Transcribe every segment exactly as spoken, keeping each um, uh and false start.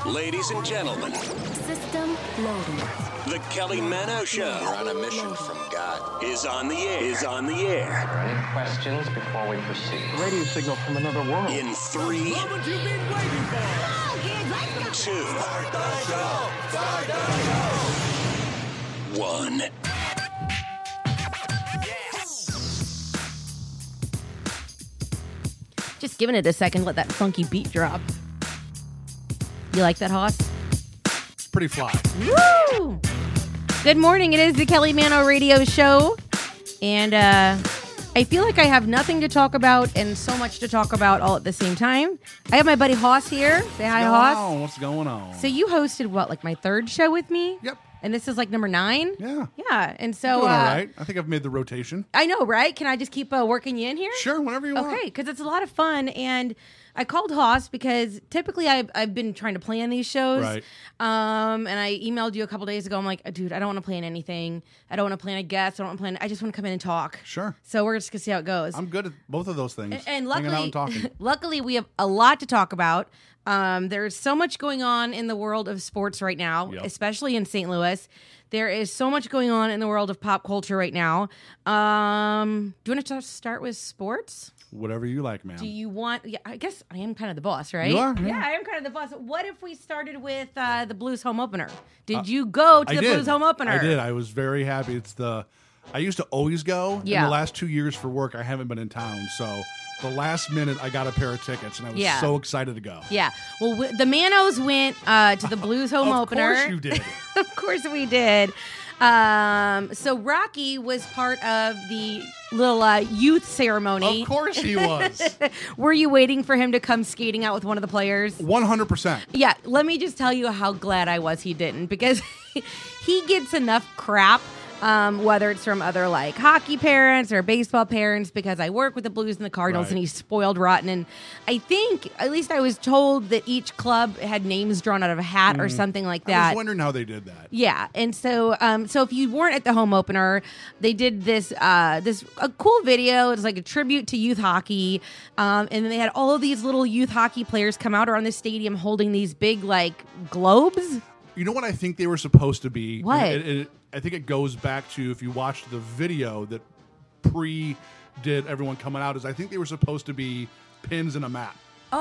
Ladies and gentlemen, System loading. the Kelly Mano Show. You're on a mission from God. Is on the air. Is on the air. Are there any questions before we proceed? Radio signal from another world. In three, Moment you've been waiting for. Come on, kids, let's go. two, one. Just giving it a second, let that funky beat drop. You like that, Hoss? Pretty fly. Woo! Good morning. It is the Kelly Mano Radio Show. And uh, I feel like I have nothing to talk about and so much to talk about all at the same time. I have my buddy Hoss here. Say hi, Hoss. Oh, what's going on? So you hosted what, like my third show with me? Yep. And this is like number nine? Yeah. Yeah. And so... Doing uh, all right. I think I've made the rotation. I know, right? Can I just keep uh, working you in here? Sure, whenever you want. Okay, because it's a lot of fun, and I called Hoss because typically I've, I've been trying to plan these shows, Right. Um, and I emailed you a couple days ago. I'm like, dude, I don't want to plan anything. I don't want to plan a guest. I don't want to plan. I just want to come in and talk. Sure. So we're just gonna see how it goes. I'm good at both of those things. and, and Hanging out luckily, and talking. luckily, we have a lot to talk about. Um, there's so much going on in the world of sports right now, Yep. especially in Saint Louis. There is so much going on in the world of pop culture right now. Um, do you want to start with sports? Whatever you like, man. Do you want? Yeah, I guess I am kind of the boss, right? You are? Yeah. Yeah, I am kind of the boss. What if we started with uh, the Blues home opener? Did you go to I the did. Blues home opener? I did. I was very happy. It's the. I used to always go. Yeah. In the last two years for work, I haven't been in town, so the last minute I got a pair of tickets, and I was Yeah. so excited to go. Yeah. Well, w- the Manos went uh, to the Blues home Of opener. course you did. Of course we did. Um, so Rocky was part of the little uh, youth ceremony. Of course he was. Were you waiting for him to come skating out with one of the players? One hundred percent. Yeah, let me just tell you how glad I was he didn't, because he gets enough crap, um, whether it's from other like hockey parents or baseball parents, because I work with the Blues and the Cardinals, Right. and he's spoiled rotten. And I think, at least I was told, that each club had names drawn out of a hat or something like Mm-hmm. I that. was wondering how they did that. Yeah, and so um, so if you weren't at the home opener, they did this uh, this a cool video. It's like a tribute to youth hockey, um, and then they had all of these little youth hockey players come out around the stadium holding these big like globes. You know what I think they were supposed to be? What? And it- it- I think it goes back to, if you watched the video that pre did everyone coming out, is I think they were supposed to be pins in a map.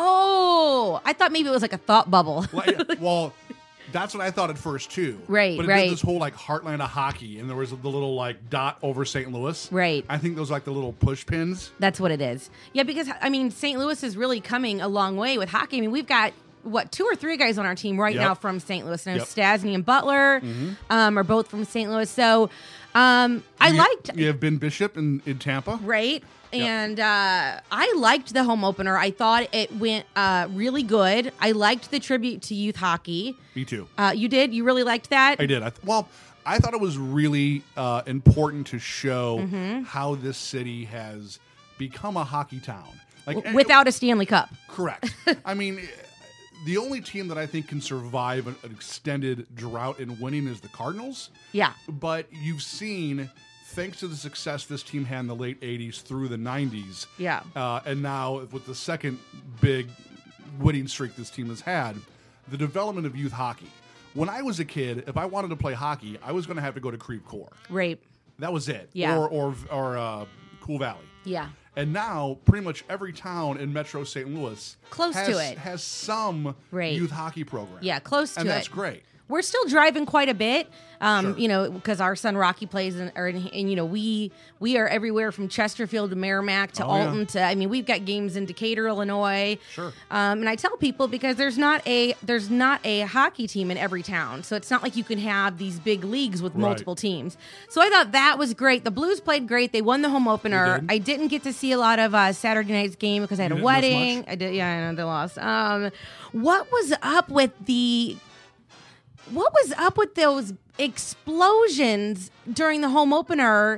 Oh, I thought maybe it was like a thought bubble. Like, well, that's what I thought at first too. Right, But it right. did this whole like heartland of hockey, and there was the little like dot over Saint Louis. Right. I think those are like the little push pins. That's what it is. Yeah, because I mean, Saint Louis is really coming a long way with hockey. I mean, we've got what two or three guys on our team right Yep. now from Saint Louis. I know Yep. Stasny and Butler um, are both from Saint Louis. So um, I You- liked. You have Ben Bishop in, in Tampa. Right. And uh, I liked the home opener. I thought it went uh, really good. I liked the tribute to youth hockey. Me too. Uh, you did? You really liked that? I did. I th- well, I thought it was really uh, important to show Mm-hmm. how this city has become a hockey town. Like W- Without a Stanley Cup. correct. I mean, the only team that I think can survive an, an extended drought in winning is the Cardinals. Yeah. But you've seen, thanks to the success this team had in the late eighties through the nineties, Yeah. uh, and now with the second big winning streak this team has had, the development of youth hockey. When I was a kid, if I wanted to play hockey, I was going to have to go to Creve Coeur. Right. That was it. Yeah. Or or, or uh, Cool Valley. Yeah. And now, pretty much every town in Metro Saint Louis Close has, to it. has some Right. youth hockey program. Yeah, close to and it. that's great. We're still driving quite a bit, um, Sure. you know, because our son Rocky plays, in, or, and, and you know, we we are everywhere from Chesterfield to Merrimack to Oh, yeah. Alton to. I mean, we've got games in Decatur, Illinois. Sure. Um, and I tell people, because there's not a there's not a hockey team in every town, so it's not like you can have these big leagues with Right. multiple teams. So I thought that was great. The Blues played great. They won the home opener. did. I didn't get to see a lot of uh, Saturday night's game because I had You a didn't miss wedding. much? I did. Yeah, I know they lost. Um, what was up with the? What was up with those explosions during the home opener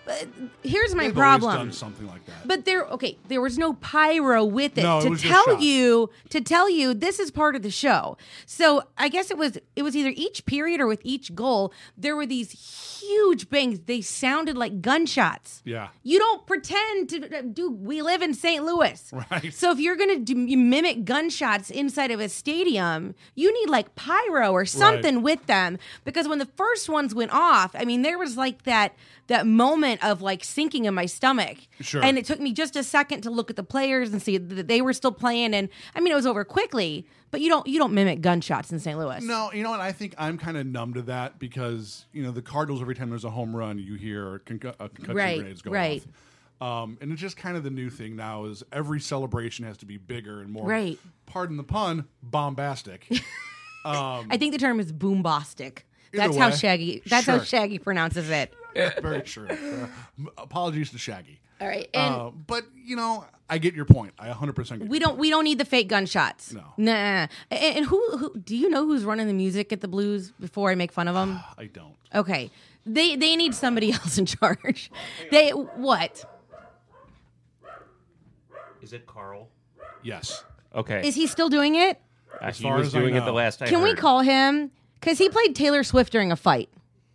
But here's my They've problem. always done something like that. But there, okay, there was no pyro with it No, it to was just tell shots. you to tell you this is part of the show. So I guess it was it was either each period or with each goal there were these huge bangs. They sounded like gunshots. Yeah. You don't pretend to do. We live in Saint Louis, Right. So if you're gonna do, mimic gunshots inside of a stadium, you need like pyro or something Right. with them, because when the first ones went off, I mean, there was like that that moment of like sinking in my stomach. Sure. And it took me just a second to look at the players and see that they were still playing. And I mean, it was over quickly. But you don't you don't mimic gunshots in Saint Louis. No, you know what? I think I'm kind of numb to that because, you know, the Cardinals, every time there's a home run, you hear concu- uh, concussion Right, grenades go right. off. Um, and it's just kind of the new thing now is every celebration has to be bigger and more, Right. pardon the pun, bombastic. I think the term is boombastic. Either That's how way, Shaggy. That's how sure. Shaggy pronounces it. Very true. Uh, apologies to Shaggy. All right, and Uh, but, you know, I get your point. I one hundred percent get we your don't we don't need the fake gunshots. No. Nah. And, and who, who do you know who's running the music at the Blues before I make fun of them? point. I don't. Okay, they they need somebody else in charge. They what? Is it Carl? Yes. Okay. Is he still doing it? Uh, he far was as I doing it know. the last I Can we heard. call him? Because he played Taylor Swift during a fight.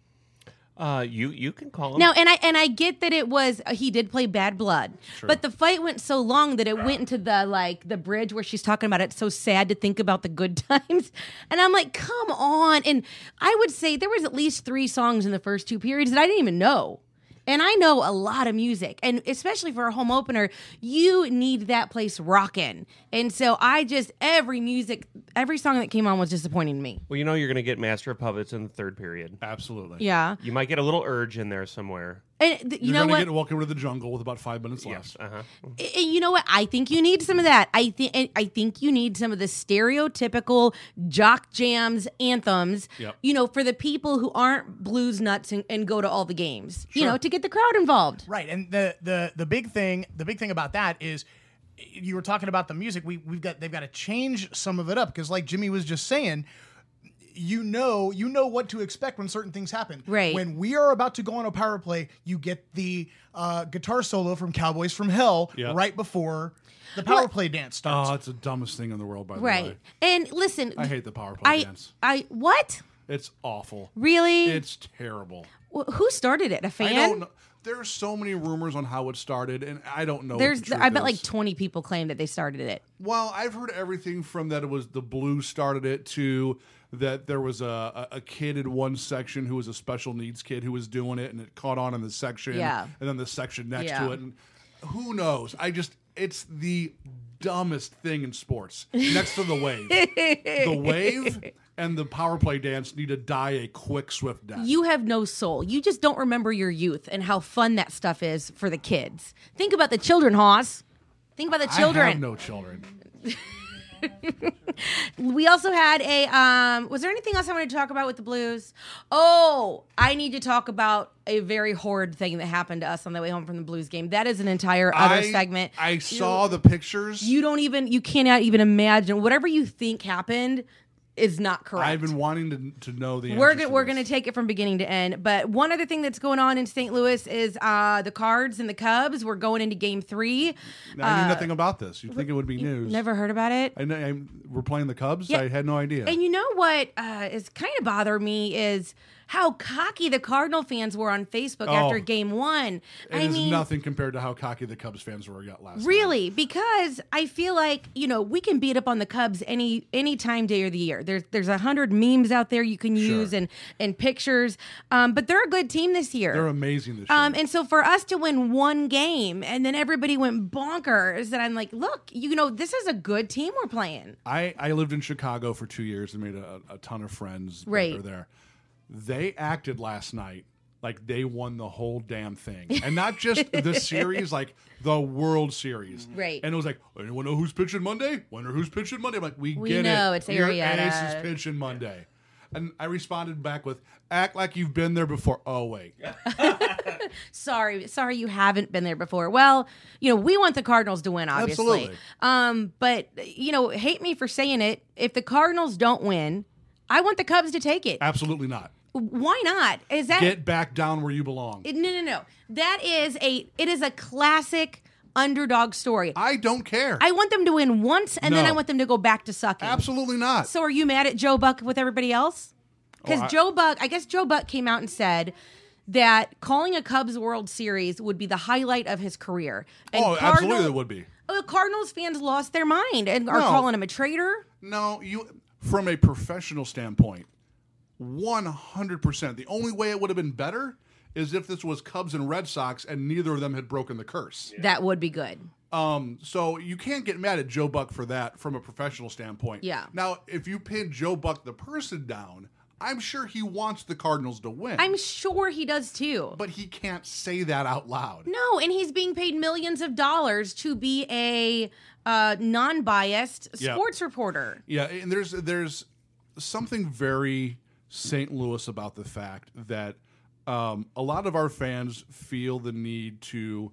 Uh, you you can call him. Now, and I and I get that it was uh, he did play Bad Blood, but the fight went so long that it went into the like the bridge where she's talking about it's so sad to think about the good times, and I'm like, come on! And I would say there was at least three songs in the first two periods that I didn't even know. And I know a lot of music, and especially for a home opener, you need that place rocking. And so I just every music, every song that came on was disappointing to me. Well, you know you're going to get Master of Puppets in the third period. Absolutely. Yeah, You might get a little urge in there somewhere. and th- you You're know going what? to get Welcome to the Jungle with about five minutes Yes. left. Uh huh. And you know what? I think you need some of that. I think I think you need some of the stereotypical jock jams anthems. Yep. You know, for the people who aren't blues nuts and, and go to all the games. You know, to get the crowd involved. Right, and the the the big thing, the big thing about that is, you were talking about the music. We we've got they've got to change some of it up because, like Jimmy was just saying, you know you know what to expect when certain things happen. Right. When we are about to go on a power play, you get the uh, guitar solo from Cowboys from Hell Yep. right before the power Well- play dance starts. Oh, it's the dumbest thing in the world, by the Right. way. And listen, I hate the power play I dance. I what? It's awful. Really? It's terrible. Wh- Who started it? A fan? I don't know. There's so many rumors on how it started, and I don't know. There's what the I truth bet is. like twenty people claim that they started it. Well, I've heard everything from that it was the Blues started it to that there was a, a, a kid in one section who was a special needs kid who was doing it, and it caught on in the section, Yeah. and then the section next Yeah. to it, and who knows? I just it's the dumbest thing in sports next to the wave. The wave and the power play dance need to die a quick, swift death. You have no soul. You just don't remember your youth and how fun that stuff is for the kids. Think about the children, Hoss. Think about the children. I have no children. We also had a um was there anything else I wanted to talk about with the Blues? Oh, I need to talk about a very horrid thing that happened to us on the way home from the Blues game. That is an entire other I, segment. I saw the pictures. You don't even you cannot even imagine whatever you think happened is not correct. I've been wanting to to know the. We're answers go- to we're this. going to take it from beginning to end. But one other thing that's going on in Saint Louis is uh, the Cards and the Cubs. We're going into Game Three. I knew Uh, nothing about this. You'd think it would be news. Never heard about it. I know I, we're playing the Cubs. Yeah. I had no idea. And you know what uh, is kind of bothering me is how cocky the Cardinal fans were on Facebook Oh. after Game One. It I is mean, nothing compared to how cocky the Cubs fans were last night. really, because I feel like you know we can beat up on the Cubs any any time, day of the year. There's there's a hundred memes out there you can use Sure. and and pictures, um, but they're a good team this year. They're amazing this year. Um, and so for us to win one game and then everybody went bonkers, and I'm like, look, you know, this is a good team we're playing. I, I lived in Chicago for two years and made a, a ton of friends that Right. are there. They acted last night like they won the whole damn thing. And not just the series, like the World Series. Right. And it was like, anyone know who's pitching Monday? Wonder who's pitching Monday? I'm like, we, We get know, it. it's Your Arrieta. ace is pitching Monday. And I responded back with, act like you've been there before. Oh, wait. Sorry, sorry you haven't been there before. Well, you know, we want the Cardinals to win, obviously. Absolutely. Um, but you know, hate me for saying it. If the Cardinals don't win, I want the Cubs to take it. Absolutely not. Why not? Is that Get back down where you belong. no, no, no? That is a. It is a classic underdog story. I don't care. I want them to win once, and then No. I want them to go back to sucking. Absolutely not. So, are you mad at Joe Buck with everybody else? Because Oh, I- Joe Buck, I guess Joe Buck came out and said that calling a Cubs World Series would be the highlight of his career. And oh, Cardinal- absolutely, it would be. Uh, Cardinals fans lost their mind and are No. calling him a traitor. No, you. From a professional standpoint, one hundred percent. The only way it would have been better is if this was Cubs and Red Sox and neither of them had broken the curse. That would be good. Um, so you can't get mad at Joe Buck for that from a professional standpoint. Yeah. Now, if you pin Joe Buck the person down, I'm sure he wants the Cardinals to win. I'm sure he does too. but he can't say that out loud. No, and he's being paid millions of dollars to be a uh, non-biased Yeah. sports reporter. Yeah, and there's there's something very Saint Louis about the fact that um, a lot of our fans feel the need to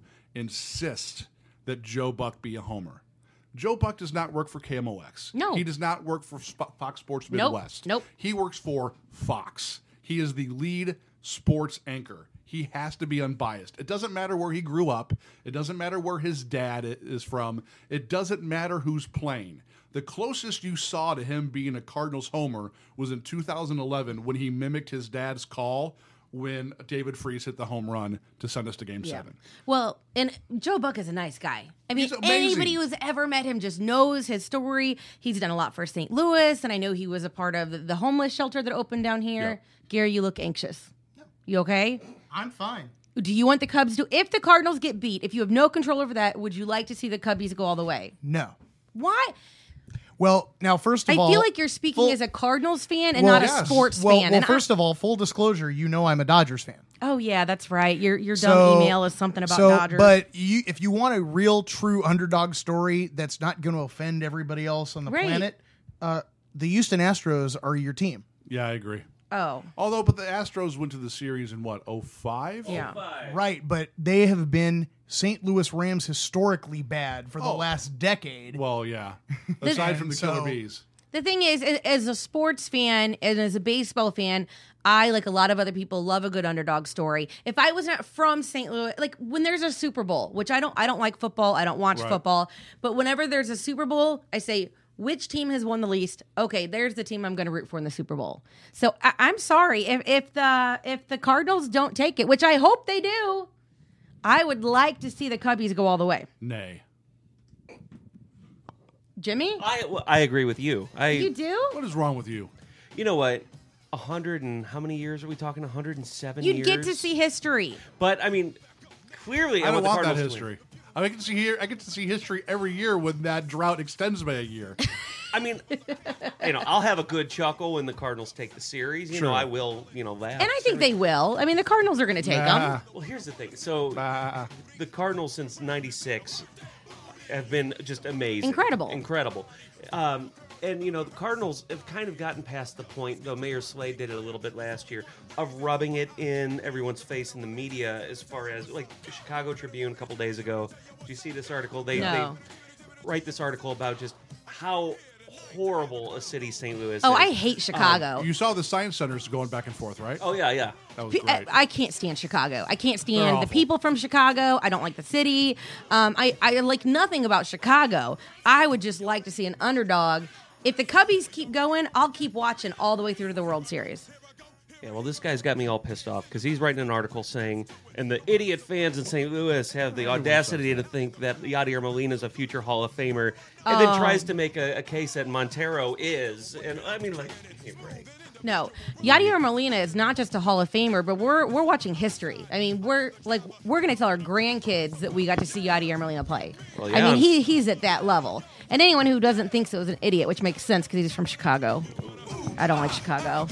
insist that Joe Buck be a homer. Joe Buck does not work for K M O X. No. He does not work for Sp- Fox Sports Nope. Midwest. Nope. He works for Fox. He is the lead sports anchor. He has to be unbiased. It doesn't matter where he grew up. It doesn't matter where his dad i- is from. It doesn't matter who's playing. The closest you saw to him being a Cardinals homer was in two thousand eleven when he mimicked his dad's call when David Freese hit the home run to send us to Game Seven. Well, and Joe Buck is a nice guy. I mean, He's amazing. anybody who's ever met him just knows his story. He's done a lot for Saint Louis, and I know he was a part of the, the homeless shelter that opened down here. Yeah. Gary, you look anxious. You okay? I'm fine. Do you want the Cubs to, if the Cardinals get beat, if you have no control over that, would you like to see the Cubbies go all the way? No. Why? Well, now first of I all, feel like you're speaking full- as a Cardinals fan and well, not a yes. sports well, fan. Well, And I- first of all, full disclosure, you know I'm a Dodgers fan. oh yeah, that's right. Your your dumb So- email is something about so, Dodgers. But you, if you want a real, true underdog story that's not going to offend everybody else on the Right. planet, uh, the Houston Astros are your team. Yeah, I agree. oh Although, but the Astros went to the series in what, oh five? yeah. Right, but they have been Saint Louis Rams historically bad for the Oh. last decade. Well, yeah. Aside from the So- Killer Bees. The thing is, a- as a sports fan and as a baseball fan, I, like a lot of other people, love a good underdog story. If I was not from Saint Louis, like when there's a Super Bowl, which I don't, I don't like football, I don't watch Right. football, but whenever there's a Super Bowl, I say, which team has won the least? Okay, there's the team I'm going to root for in the Super Bowl. So I, I'm sorry if if the if the Cardinals don't take it, which I hope they do. I would like to see the Cubbies go all the way. Nay. Jimmy, I, well, I agree with you. I you do? What is wrong with you? You know what? A hundred and how many years are we talking? A hundred and seven. You'd years? get to see history. But I mean, clearly, I don't want, want the that Cardinals to win. history. I get to see here. I get to see history every year when that drought extends by a year. I mean, you know, I'll have a good chuckle when the Cardinals take the series. You Sure. know, I will. You know, laugh. And I think they will. I mean, the Cardinals are going to take Nah. them. Well, here's the thing. So Ah, the Cardinals since ninety-six have been just amazing. Incredible. Incredible. Um, and, you know, the Cardinals have kind of gotten past the point, though Mayor Slade did it a little bit last year, of rubbing it in everyone's face in the media as far as, like, the Chicago Tribune a couple days ago. Did you see this article? They, No. they write this article about just how horrible a city Saint Louis Oh, is. I hate Chicago. you saw the science centers going back and forth, right? Oh, yeah, yeah. That was P- I, great. I can't stand Chicago. I can't They're stand the awful. people from Chicago. I don't like the city. Um, I, I like nothing about Chicago. I would just like to see an underdog. If the Cubbies keep going, I'll keep watching all the way through to the World Series. Yeah, well, this guy's got me all pissed off because he's writing an article saying, and the idiot fans in Saint Louis have the audacity to think that Yadier Molina is a future Hall of Famer, and then tries to make a, a case that Montero is. And I mean, like, give me a break. No, Yadier Molina is not just a Hall of Famer, but we're we're watching history. I mean, we're like we're going to tell our grandkids that we got to see Yadier Molina play. Well, I yeah. mean, he he's at that level. And anyone who doesn't think so is an idiot, which makes sense because he's from Chicago. I don't like Chicago.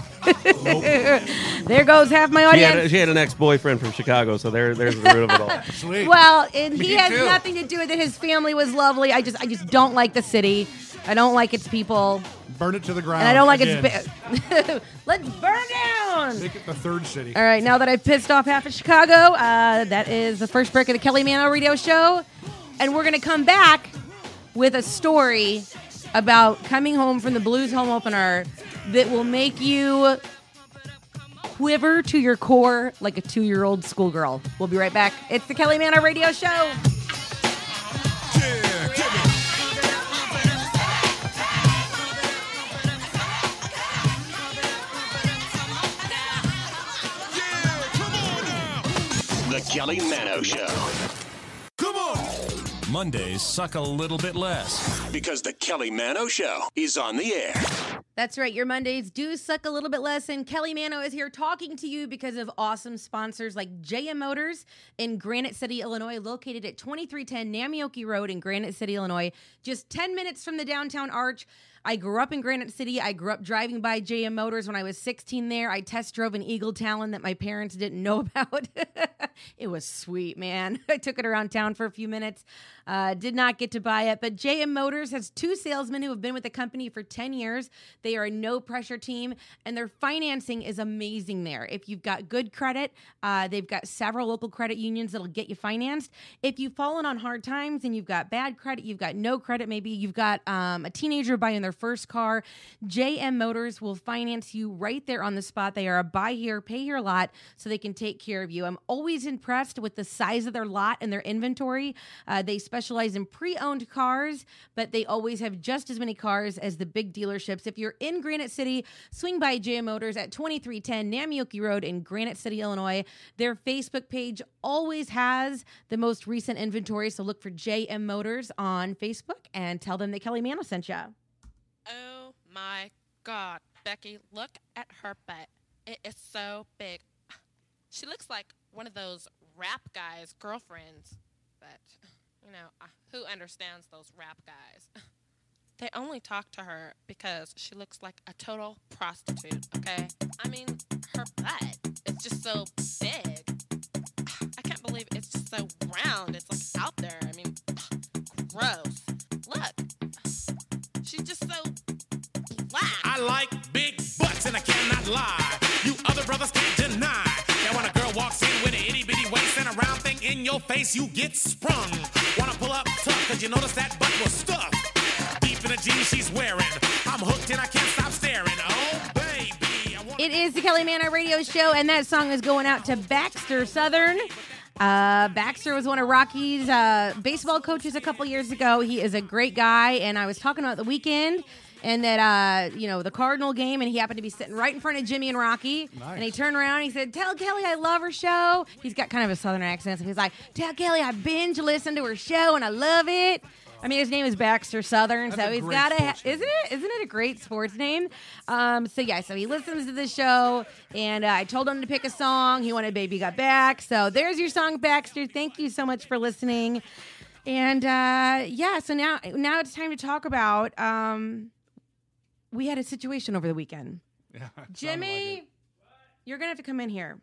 There goes half my She audience. had, she had an ex-boyfriend from Chicago, so there, there's the root of it all. Sweet. Well, and he Me has too. nothing to do with it. His family was lovely. I just I just don't like the city. I don't like its people, Burn it to the ground. and I don't like again. its. Ba- Let's burn it down. Make it the third city. All right, now that I've pissed off half of Chicago, uh, that is the first break of the Kelly Mano Radio Show, and we're gonna come back with a story about coming home from the Blues home opener that will make you quiver to your core like a two-year-old schoolgirl. We'll be right back. It's the Kelly Manor Radio Show. The Kelly Mano Show. Come on! Mondays suck a little bit less. Because the Kelly Mano Show is on the air. That's right. Your Mondays do suck a little bit less. And Kelly Mano is here talking to you because of awesome sponsors like J M Motors in Granite City, Illinois, located at twenty-three ten Namioki Road in Granite City, Illinois. Just ten minutes from the downtown arch. I grew up in Granite City. I grew up driving by J M Motors when I was sixteen there. I test drove an Eagle Talon that my parents didn't know about. It was sweet, man. I took it around town for a few minutes. Uh, did not get to buy it, but J M Motors has two salesmen who have been with the company for ten years. They are a no-pressure team, and their financing is amazing there. If you've got good credit, uh, they've got several local credit unions that'll get you financed. If you've fallen on hard times and you've got bad credit, you've got no credit, maybe you've got um, a teenager buying their first car, J M Motors will finance you right there on the spot. They are a buy here, pay here lot, so they can take care of you. I'm always impressed with the size of their lot and their inventory. Uh, they specialize in pre-owned cars, but they always have just as many cars as the big dealerships. If you're in Granite City, swing by J M Motors at twenty-three ten Namioki Road in Granite City, Illinois. Their Facebook page always has the most recent inventory, so look for J M Motors on Facebook and tell them that Kelly Mano sent you. Oh my God, Becky, look at her butt. It is so big. She looks like one of those rap guys' girlfriends, but, you know, uh, who understands those rap guys? They only talk to her because she looks like a total prostitute, okay? I mean, her butt is just so big. I can't believe it's just so round. It's like out there. I mean, gross. Look. She's just so black. I like big butts and I cannot lie. You other brothers can't deny that when a girl walks in with an itty bitty waist and a round thing in your face, you get sprung. Wanna pull up tough cause you notice that butt was stuffed deep in the jeans she's wearing. I'm hooked and I can't stop staring. Oh baby, I wanna- It is the Kelly Mano Radio Show, and that song is going out to Baxter Southern. Uh, Baxter was one of Rocky's uh, baseball coaches a couple years ago. He is a great guy, and I was talking about the weekend and that, uh, you know, the Cardinal game, and he happened to be sitting right in front of Jimmy and Rocky. Nice. And he turned around and he said, "Tell Kelly I love her show." He's got kind of a southern accent, so he's like, "Tell Kelly I binge listen to her show and I love it." I mean, his name is Baxter Southern, That's so a he's great got a, sports name. isn't it? Isn't it a great sports name? Um, so yeah, so he listens to the show, and uh, I told him to pick a song. He wanted "Baby Got Back," so there's your song, Baxter. Thank you so much for listening. And uh, yeah, so now now it's time to talk about. Um, we had a situation over the weekend. Yeah, it sounded Jimmy, like it. you're gonna have to come in here.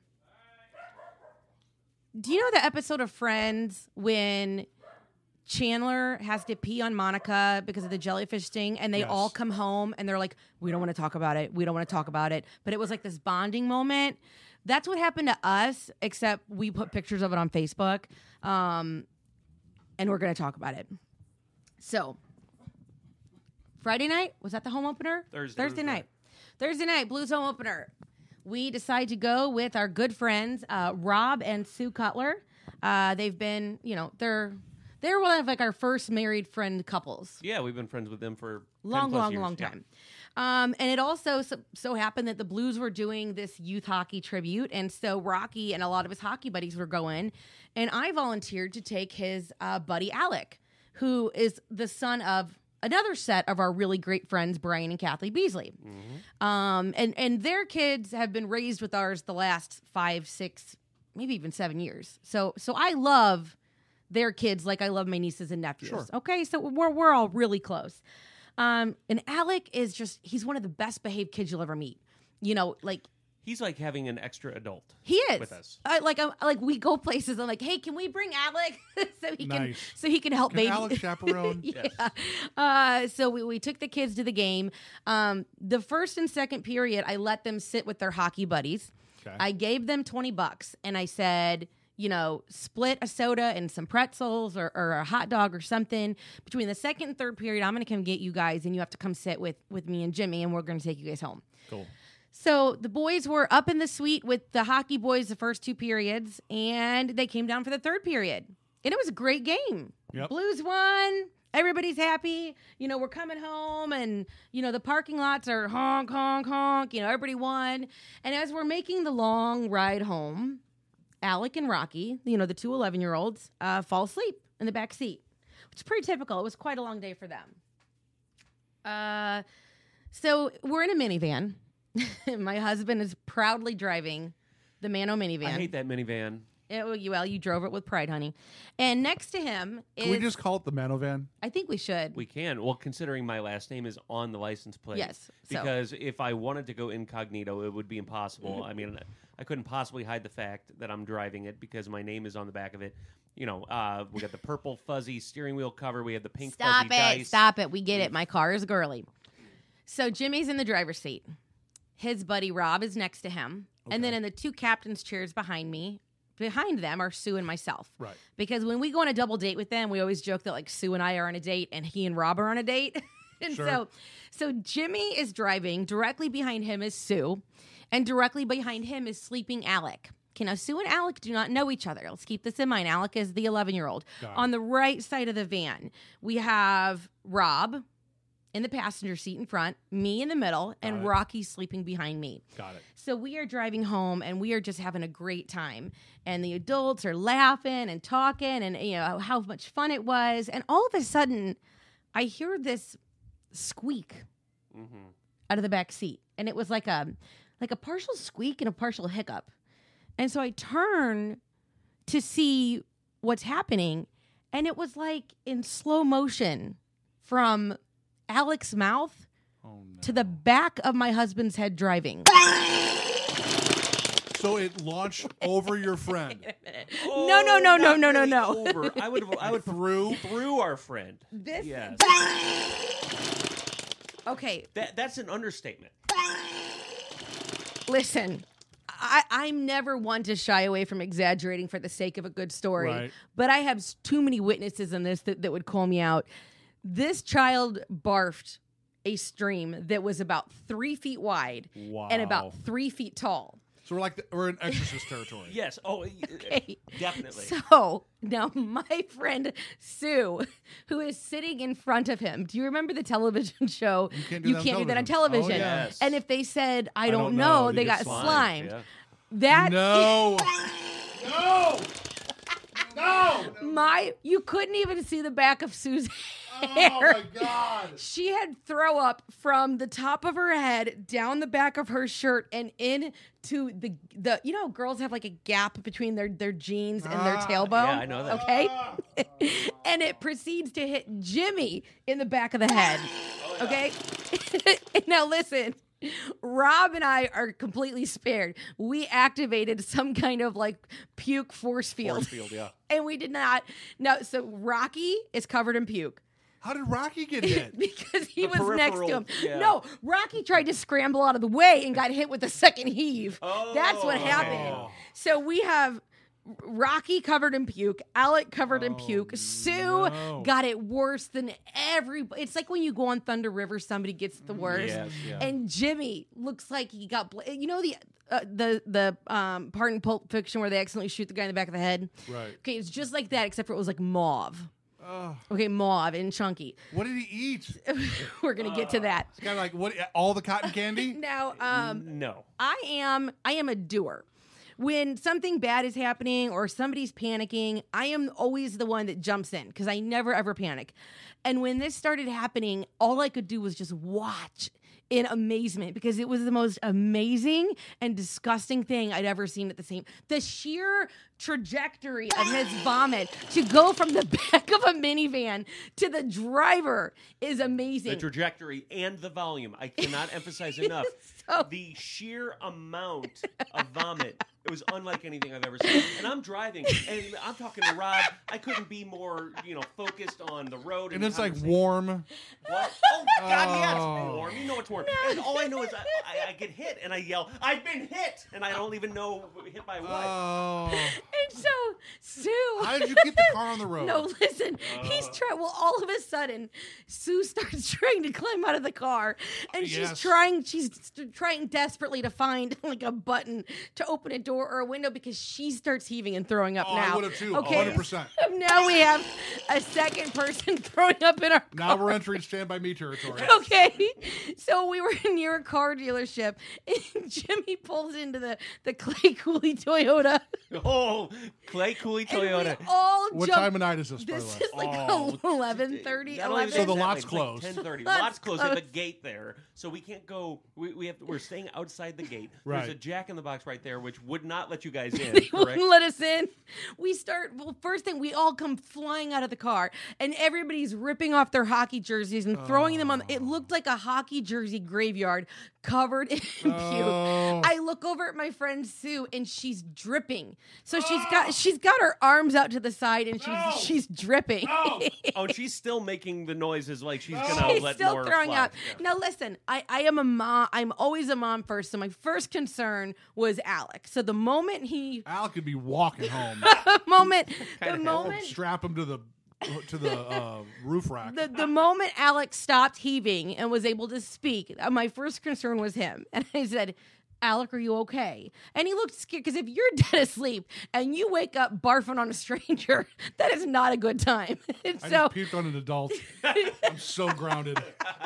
Do you know the episode of Friends when Chandler has to pee on Monica because of the jellyfish sting, and they Yes. all come home and they're like, "We don't want to talk about it. We don't want to talk about it." But it was like this bonding moment. That's what happened to us, except we put pictures of it on Facebook, um, and we're going to talk about it. So, Friday night, was that the home opener? Thursday. Thursday Thursday. night. Thursday night, Blues home opener. We decide to go with our good friends, uh, Rob and Sue Cutler. Uh, they've been, you know, they're they're one of like our first married friend couples. Yeah, we've been friends with them for Long, ten plus long, years. long Yeah. time. Um, and it also so, so happened that the Blues were doing this youth hockey tribute, and so Rocky and a lot of his hockey buddies were going, and I volunteered to take his uh, buddy Alec, who is the son of another set of our really great friends, Brian and Kathleen Beasley. Mm-hmm. Um, and, and their kids have been raised with ours the last five, six, maybe even seven years. So so I love their kids like I love my nieces and nephews. Sure. Okay, so we're, we're all really close. Um, and Alec is just, he's one of the best behaved kids you'll ever meet. You know, like, He's like having an extra adult. he is with us. I, like I'm, like we go places. I'm like, "Hey, can we bring Alec so he can Nice. so he can help Can baby Alec chaperone? yeah. Uh, so we, we took the kids to the game. Um, the first and second period, I let them sit with their hockey buddies. Okay. I gave them twenty bucks, and I said, you know, split a soda and some pretzels or, or a hot dog or something. Between the second and third period, I'm going to come get you guys, and you have to come sit with with me and Jimmy, and we're going to take you guys home. Cool. So the boys were up in the suite with the hockey boys the first two periods, and they came down for the third period. And it was a great game. Yep. Blues won. Everybody's happy. You know, we're coming home, and, you know, the parking lots are honk, honk, honk. You know, everybody won. And as we're making the long ride home, Alec and Rocky, you know, the two eleven-year-olds, uh, fall asleep in the back seat, which is pretty typical. It was quite a long day for them. Uh, so we're in a minivan. My husband is proudly driving the Mano minivan. I hate that minivan. It, well, you, well, you drove it with pride, honey. And next to him is... Can we just call it the Manovan? I think we should. We can. Well, considering my last name is on the license plate. Yes. So. Because if I wanted to go incognito, it would be impossible. I mean, I couldn't possibly hide the fact that I'm driving it because my name is on the back of it. You know, uh, we got the purple fuzzy steering wheel cover. We have the pink Stop fuzzy it. dice. Stop it. We get it. My car is girly. So Jimmy's in the driver's seat. His buddy Rob is next to him. Okay. And then in the two captain's chairs behind me, behind them are Sue and myself. Right. Because when we go on a double date with them, we always joke that like Sue and I are on a date and he and Rob are on a date. and Sure. so so Jimmy is driving. Directly behind him is Sue. And directly behind him is sleeping Alec. Okay, now Sue and Alec do not know each other. Let's keep this in mind. Alec is the eleven-year-old. On the right side of the van, we have Rob in the passenger seat in front, me in the middle, and it. Rocky sleeping behind me. Got it. So we are driving home, and we are just having a great time. And the adults are laughing and talking, and you know how much fun it was. And all of a sudden, I hear this squeak Mm-hmm. out of the back seat, and it was like a like a partial squeak and a partial hiccup. And so I turn to see what's happening, and it was like in slow motion from Alec's mouth Oh, no. to the back of my husband's head driving. So it launched over your friend. no, no, no, no, Oh, not no, no, really no. Over. I would. I would Through? through our friend. This. Yes. Okay, That that's an understatement. listen. I, I'm never one to shy away from exaggerating for the sake of a good story, Right. but I have s- too many witnesses in this that, that would call me out. This child barfed a stream that was about three feet wide Wow. and about three feet tall. So we're like the, we're in Exorcist territory. Yes. Oh, Okay. definitely. So now my friend Sue, who is sitting in front of him, do you remember the television show? You can't do that on do that on television. television. Oh, yes. And if they said, I, I don't, don't know, know, they you got get slimed. slimed, yeah. That No. no. No. my you couldn't even see the back of Sue's Oh hair. my God. She had throw up from the top of her head down the back of her shirt and into the the you know how girls have like a gap between their their jeans and their Ah, tailbone. yeah, I know that. Okay, and it proceeds to hit Jimmy in the back of the head. Okay, now listen. Rob and I are completely spared. We activated some kind of like puke force field. Force field, yeah. And we did not. No, so Rocky is covered in puke. How did Rocky get hit? Because he The was next to peripheral, him. yeah. No, Rocky tried to scramble out of the way and got hit with a second heave. That's what Oh. happened. So we have Rocky covered in puke, Alec covered in Oh, puke. Sue no. got it worse than everybody. It's like when you go on Thunder River, somebody gets the worst. Yes, yeah. And Jimmy looks like he got, bl- you know, the uh, the the um, part in Pulp Fiction where they accidentally shoot the guy in the back of the head. Right. Okay, it's just like that, except for it was like mauve. Oh, Okay, mauve and chunky. what did he eat? We're gonna get to that. This guy like what? All the cotton candy? Now, um, No. I am I am a doer. When something bad is happening or somebody's panicking, I am always the one that jumps in because I never ever panic. And when this started happening, all I could do was just watch in amazement because it was the most amazing and disgusting thing I'd ever seen at the same. The sheer trajectory of his vomit to go from the back of a minivan to the driver is amazing. The trajectory and the volume. I cannot emphasize enough. So- The sheer amount of vomit. It was unlike anything I've ever seen. And I'm driving, and I'm talking to Rob. I couldn't be more, you know, focused on the road. And the it's like conversation. warm. What? Oh, my God, yes. Oh. Warm. You know it's warm. And all I know is I, I, I get hit, and I yell, I've been hit! And I don't even know hit by what. Oh. And So Sue, How did you keep the car on the road? No, listen. He's trying. Well, all of a sudden, Sue starts trying to climb out of the car, and she's Yes. trying. She's trying desperately to find like a button to open a door or a window because she starts heaving and throwing up Oh, now. I would have too. Okay. one hundred percent. Now we have a second person throwing up in our Now we're entering Stand By Me territory. Okay, so we were near a car dealership, and Jimmy pulls into the, the Clay Cooley Toyota. Oh, Clay Cooley Toyota. And we all What jump- time of night is this, by the This way? is like Oh, eleven thirty. Not only So the that, lot's it's like closed. ten thirty. Lot's Lot's closed. We have a closed. gate there, so we can't go. We, we have. We're staying outside the gate. Right. There's a Jack in the Box right there, which would not let you guys in. They Correct. wouldn't let us in. We start, well, first thing, we all come flying out of the car, and everybody's ripping off their hockey jerseys and throwing them on. It looked like a hockey jersey graveyard covered in puke. Oh. I look over at my friend Sue, and she's dripping. So she's got she's got her arms out to the side, and she's she's dripping. Oh, and she's still making the noises like she's gonna She's let still more throwing fly. up. Yeah. Now listen, I, I am a mom. I'm always a mom first. So my first concern was Alec. So the moment he, Al could be walking home. the moment, the Kinda moment, Strap him to the to the uh, roof rack. the, the moment Alex stopped heaving and was able to speak, uh, my first concern was him. And I said, Alec, are you okay? And he looked scared because if you're dead asleep and you wake up barfing on a stranger, that is not a good time. And I so just puked on an adult. I'm so grounded.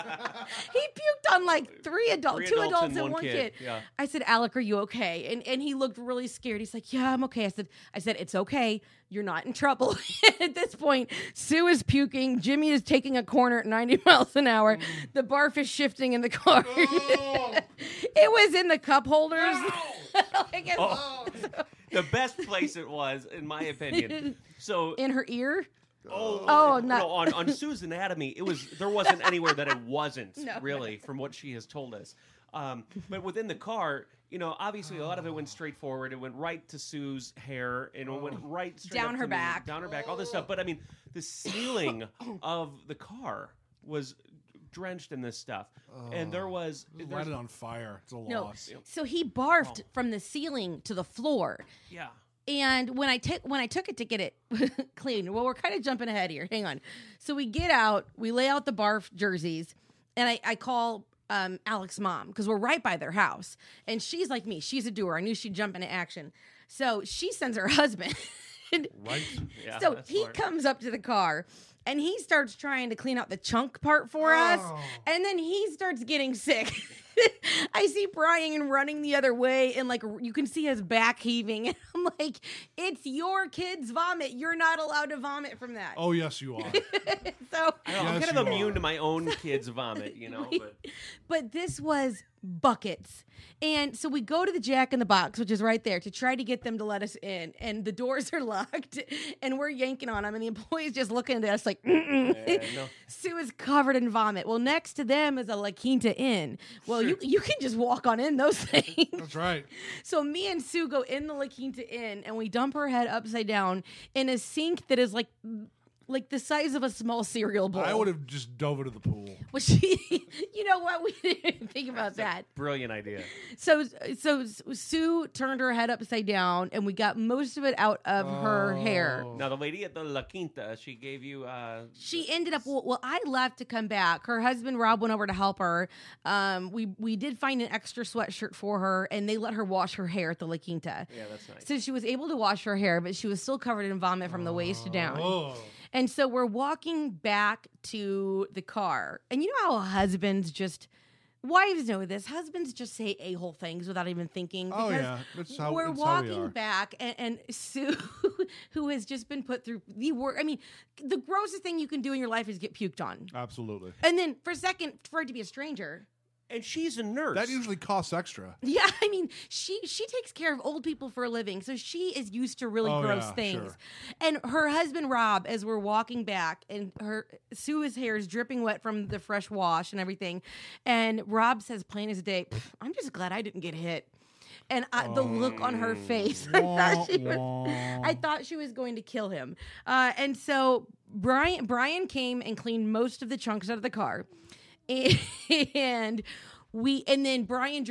he puked on like three adults, Three two adults adults and and one one kid. kid. Yeah. I said, Alec, are you okay? And and he looked really scared. He's like, yeah, I'm okay. I said, I said, it's okay. You're not in trouble. At this point, Sue is puking. Jimmy is taking a corner at ninety miles an hour. The barf is shifting in the car. Oh. It was in the cup holders. Like, it- Oh. The best place it was, in my opinion. So in her ear. Oh, Oh, no. no! On, on Sue's anatomy, it was there wasn't anywhere that it wasn't No. really, from what she has told us. Um, but within the car, you know, obviously a lot of it went straight forward. It went right to Sue's hair, and it went right straight Down up her to me, back. down her back, all this stuff. But I mean, the ceiling of the car was drenched in this stuff, and there was Just there's- light it on fire. It's a No. loss. So he barfed from the ceiling to the floor. yeah. And when I took when I took it to get it cleaned, well, we're kind of jumping ahead here. Hang on. So we get out, we lay out the barf jerseys, and I, I call um, Alex's mom because we're right by their house, and she's like me. She's a doer. I knew she'd jump into action, so she sends her husband. Right? Yeah, so that's he smart. comes up to the car. And he starts trying to clean out the chunk part for us. Oh. And then he starts getting sick. I see Brian running the other way, and like you can see his back heaving. And I'm like, it's your kid's vomit. You're not allowed to vomit from that. Oh, yes, you are. So, I don't know, I'm Yes, kind of you immune are. to my own kids' vomit, you know. But but this was buckets. And so we go to the Jack in the Box, which is right there, to try to get them to let us in. And the doors are locked, and we're yanking on them. And the employee's just looking at us like, mm-mm. Yeah, no. Sue is covered in vomit. Well, next to them is a La Quinta Inn. Well, you you can just walk on in those things. That's right. So me and Sue go in the La Quinta Inn, and we dump her head upside down in a sink that is like like the size of a small cereal bowl. I would have just dove into the pool. Well, she, you know what? We didn't think about that. brilliant idea. So, so Sue turned her head upside down, and we got most of it out of her hair. Now the lady at the La Quinta, she gave you. Uh, She ended up. Well, well, I left to come back. Her husband Rob went over to help her. Um, we we did find an extra sweatshirt for her, and they let her wash her hair at the La Quinta. Yeah, that's nice. So she was able to wash her hair, but she was still covered in vomit from the waist down. Oh. And so we're walking back to the car. And you know how husbands just, wives know this, husbands just say a-hole things without even thinking. Oh, because yeah. That's how- we're that's how we walking are. back, and, and Sue, who has just been put through the work. I mean, the grossest thing you can do in your life is get puked on. Absolutely. And then for a second, for it to be a stranger. And she's a nurse. That usually costs extra. Yeah, I mean, she she takes care of old people for a living, so she is used to really Oh, gross yeah, things. sure. And her husband Rob, as we're walking back, and her Sue's hair is dripping wet from the fresh wash and everything, and Rob says, plain as day, "I'm just glad I didn't get hit." And I, the look on her face, I thought, she was, I thought she was going to kill him. Uh, and so Brian Brian came and cleaned most of the chunks out of the car. And we and then Brian drove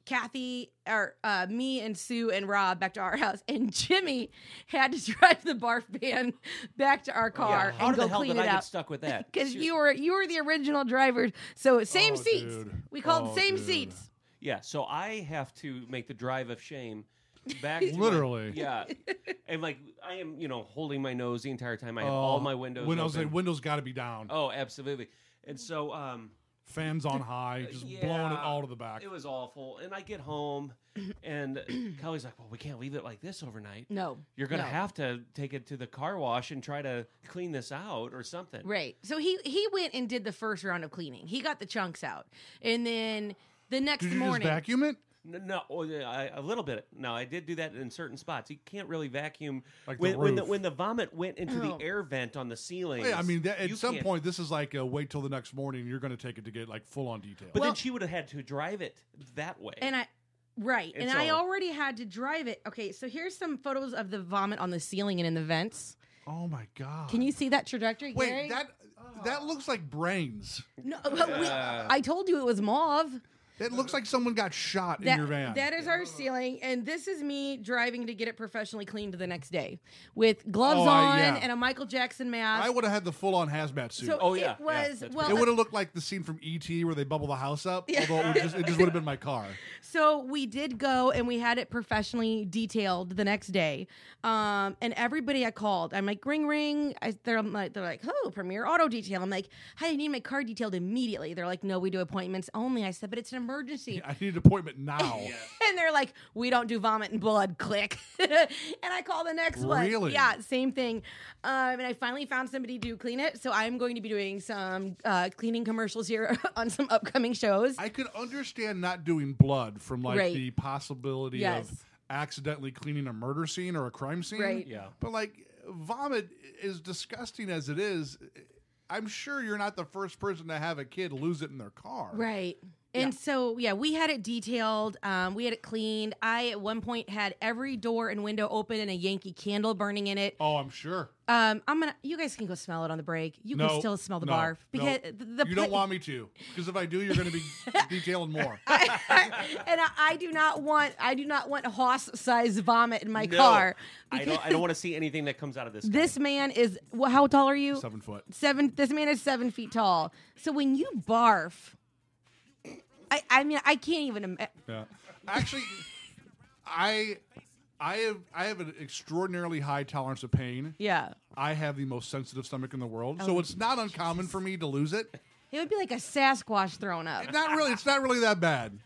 Kathy or uh, me and Sue and Rob back to our house, and Jimmy had to drive the barf van back to our car Yeah. How and the go hell clean did it I out. get stuck with that? Because you were you were the original driver, so same Oh, seats. dude. We called Oh, same dude. seats. Yeah, so I have to make the drive of shame back to my- Literally. yeah. And like I am, you know, holding my nose the entire time. I have Oh, all my windows Windows, open. windows got to be down. Oh, absolutely. And so um Fans on high, just blowing it yeah, all to the back. It was awful. And I get home and Kelly's like, "Well, we can't leave it like this overnight. No, You're going to no. have to take it to the car wash and try to clean this out or something." Right. So he he went and did the first round of cleaning. He got the chunks out, and then the next Did you morning, just vacuum it? No, no oh, yeah, I, a little bit. No, I did do that in certain spots. You can't really vacuum Like the when, when the roof. when the vomit went into Oh. the air vent on the ceiling. Yeah, I mean, that, at you some can't- point, this is like a wait till the next morning. You're going to take it to get like full on detail. But Well- then she would have had to drive it that way. and I. Right, and, And I so- already had to drive it. Okay, so here's some photos of the vomit on the ceiling and in the vents. oh my god! Can you see that trajectory, wait? Gary? That that looks like brains. No, but we, I told you it was mauve. It looks like someone got shot That, in your van. that is our ceiling, and this is me driving to get it professionally cleaned the next day with gloves Oh, I- on yeah. and a Michael Jackson mask. I would have had the full on hazmat suit. so Oh, it yeah, yeah, was that's well. it would have looked like the scene from E T where they bubble the house up. Although it, would just, it just would have been my car. So we did go and we had it professionally detailed the next day. Um, and everybody I called, I'm like, ring, ring. I, they're, like, they're like, oh, Premier Auto Detail. I'm like, hi, I need my car detailed immediately. They're like, no, we do appointments only. I said, but it's an emergency. I need an appointment now. And they're like, we don't do vomit and blood. Click. And I call the next one. Really? Yeah, same thing. Um, and I finally found somebody to clean it. So I'm going to be doing some uh, cleaning commercials here on some upcoming shows. I could understand not doing blood from like Right. the possibility Yes. of accidentally cleaning a murder scene or a crime scene. Right. Yeah. But like vomit, as disgusting as it is, I'm sure you're not the first person to have a kid lose it in their car. Right. And so, yeah, we had it detailed. Um, we had it cleaned. I, at one point, had every door and window open and a Yankee candle burning in it. Oh, I'm sure. Um, I'm gonna. You guys can go smell it on the break. You no, can still smell the no, barf no. because the, the you pla- don't want me to, because if I do, you're going to be detailing more. and I, I do not want. I do not want Hoss-sized vomit in my No, car. I don't. I don't want to see anything that comes out of this. guy. This man is. Well, how tall are you? Seven foot. Seven. This man is seven feet tall. So when you barf, I. I mean, I can't even. Im- Yeah. Actually, I, I have I have an extraordinarily high tolerance of pain. Yeah. I have the most sensitive stomach in the world, Oh, so it's not uncommon for me to lose it. It would be like a Sasquatch thrown up. Not really. It's not really that bad.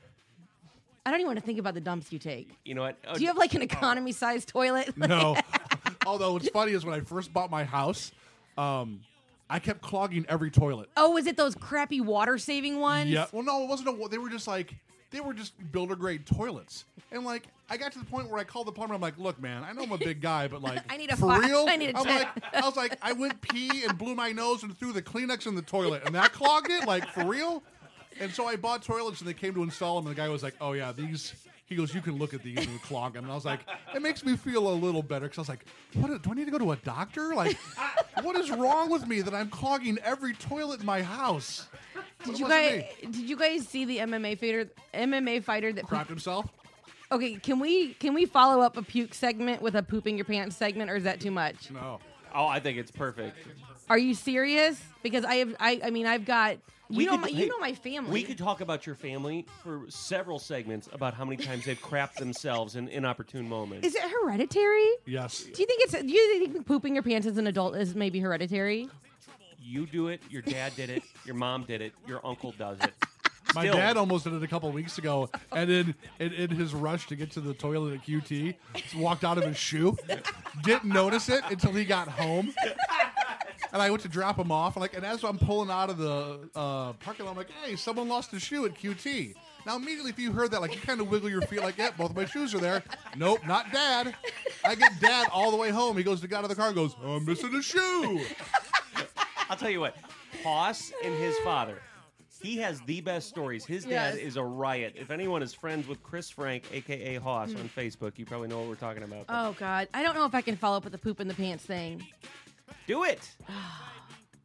I don't even want to think about the dumps you take. You know what? Oh, Do you have like an economy sized toilet? No. Although what's funny is when I first bought my house, um, I kept clogging every toilet. Oh, is it those crappy water saving ones? Yeah. Well, no, it wasn't. A, they were just like they were just builder grade toilets, and like I got to the point where I called the plumber. I'm like, look, man, I know I'm a big guy, but like, I need a for fi- real. I need a I'm tip. like, I was like, I went pee and blew my nose and threw the Kleenex in the toilet, and that clogged it. Like for real. And so I bought toilets, and they came to install them, and the guy was like, "Oh yeah, these." He goes, "You can look at these and clog them." And I was like, "It makes me feel a little better," because I was like, "What? Do I need to go to a doctor? Like, what is wrong with me that I'm clogging every toilet in my house?" But Did it you wasn't guys? me. Did you guys see the M M A fighter? M M A fighter that Crapped himself? Okay, can we can we follow up a puke segment with a pooping your pants segment, or is that too much? No. Oh, I think it's perfect. Are you serious? Because I have, I, I mean, I've got. You We know, could- my, hey, you know my family. We could talk about your family for several segments about how many times they've crapped themselves in inopportune moments. Is it hereditary? Yes. Do you think it's? Do you think pooping your pants as an adult is maybe hereditary? You do it. Your dad did it. Your mom did it. Your uncle does it. My Still. dad almost did it a couple of weeks ago, and in, in in his rush to get to the toilet at Q T, walked out of his shoe. Didn't notice it until he got home. And I went to drop him off, and like, and as I'm pulling out of the uh, parking lot, I'm like, "Hey, someone lost a shoe at Q T." Now, immediately, if you heard that, like, you kind of wiggle your feet, like, "Yeah, both of my shoes are there." Nope, not Dad. I get Dad all the way home. He goes to get out of the car, and goes, "I'm missing a shoe." I'll tell you what. Hoss and his father. He has the best stories. His dad Yes. is a riot. If anyone is friends with Chris Frank, a k a. Hoss, on Facebook, you probably know what we're talking about. Oh God, I don't know if I can follow up with the poop in the pants thing. Do it.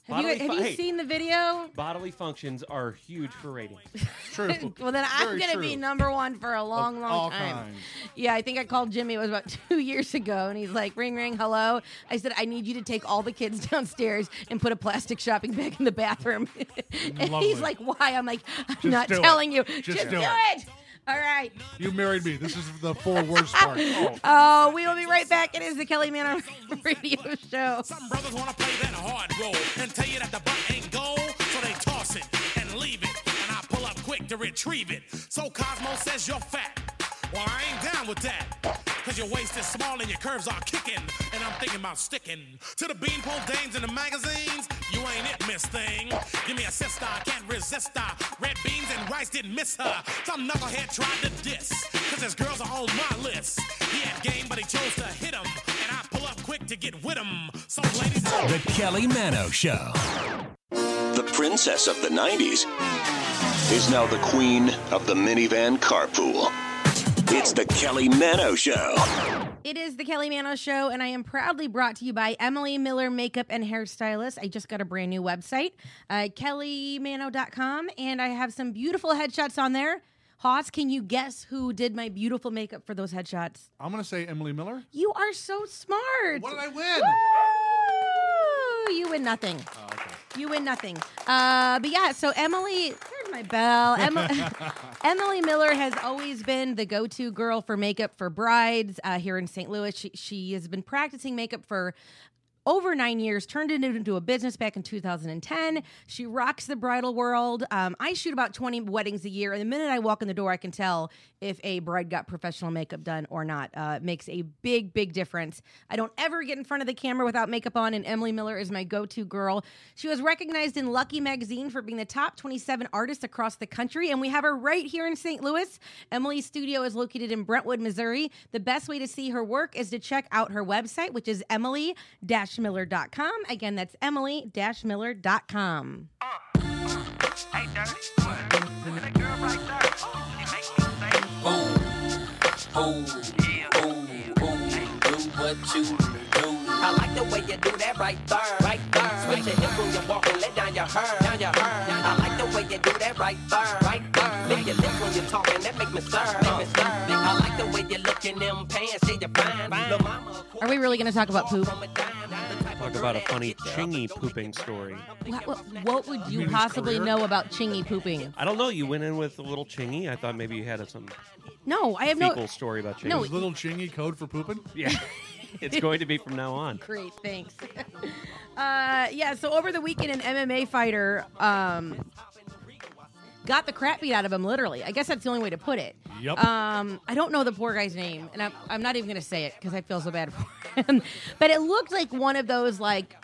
Have you, Bodily have fu- you hey. seen the video? Bodily functions are huge for ratings. True. Well, then I'm Very going to true. be number one for a long, Of long all time. kinds. Yeah, I think I called Jimmy. It was about two years ago, and he's like, ring, ring, hello. I said, I need you to take all the kids downstairs and put a plastic shopping bag in the bathroom. And Lovely. he's like, why? I'm like, I'm Just not do it. telling you. Just Just, do do, it. it. All right. You married me. This is the four worst part. Oh. Oh, we will be right back. It is the Kelly Manor Radio Show. Some brothers wanna play that hard role and tell you that the butt ain't gold, so they toss it and leave it, and I pull up quick to retrieve it. So Cosmo says you're fat. Well, I ain't down with that, cause your waist is small and your curves are kicking, and I'm thinking about sticking to the beanpole dames in the magazines. You ain't it, Miss Thing. Give me a sister, I can't resist her. Red beans and rice didn't miss her. Some knucklehead tried to diss, cause his girls are on my list. He had game, but he chose to hit him, and I pull up quick to get with him. So ladies, The Kelly Mano Show. The princess of the nineties is now the queen of the minivan carpool. It's the Kelly Mano Show. It is the Kelly Mano Show, and I am proudly brought to you by Emily Miller Makeup and Hairstylist. I just got a brand new website, uh, kelly mano dot com, and I have some beautiful headshots on there. Hoss, can you guess who did my beautiful makeup for those headshots? I'm going to say Emily Miller. You are so smart. What did I win? Woo! You win nothing. Oh, okay. You win nothing. Uh, but yeah, so Emily, there's my bell. Emily, Emily Miller has always been the go-to girl for makeup for brides uh, here in Saint Louis. She, she has been practicing makeup for over nine years, turned it into a business back in two thousand ten. She rocks the bridal world. Um, I shoot about twenty weddings a year, and the minute I walk in the door, I can tell if a bride got professional makeup done or not. Uh, it makes a big, big difference. I don't ever get in front of the camera without makeup on, and Emily Miller is my go-to girl. She was recognized in Lucky Magazine for being the top twenty-seven artist across the country, and we have her right here in Saint Louis. Emily's studio is located in Brentwood, Missouri. The best way to see her work is to check out her website, which is emily dash miller dot com. Again, that's emily dash miller dot com. Hey, dirty, what? That girl right there. She make me say, Boom, boom, boom, boom, do what you do. I like the way you do that right there, right there. Switch your hip when you walk and let down your hair, down your hair. I like the way you do that right there, right there. Lick your lips when you're talking, that make me stir, make me stir. I like the way you look in them pants, say you fine. Lil' mama, Are we really going to talk about poop? Talk about a funny Chingy pooping story. What, what, what would you mean his possibly career? know about Chingy pooping? I don't know. You went in with a little Chingy. I thought maybe you had a, some No, I have fecal no. story about Chingy. No, Is little Chingy code for pooping? Yeah. It's going to be from now on. Great, thanks. uh, yeah, so over the weekend, an M M A fighter um, got the crap beat out of him, literally. I guess that's the only way to put it. Yep. Um, I don't know the poor guy's name, and I'm, I'm not even going to say it because I feel so bad for him. But it looked like one of those, like,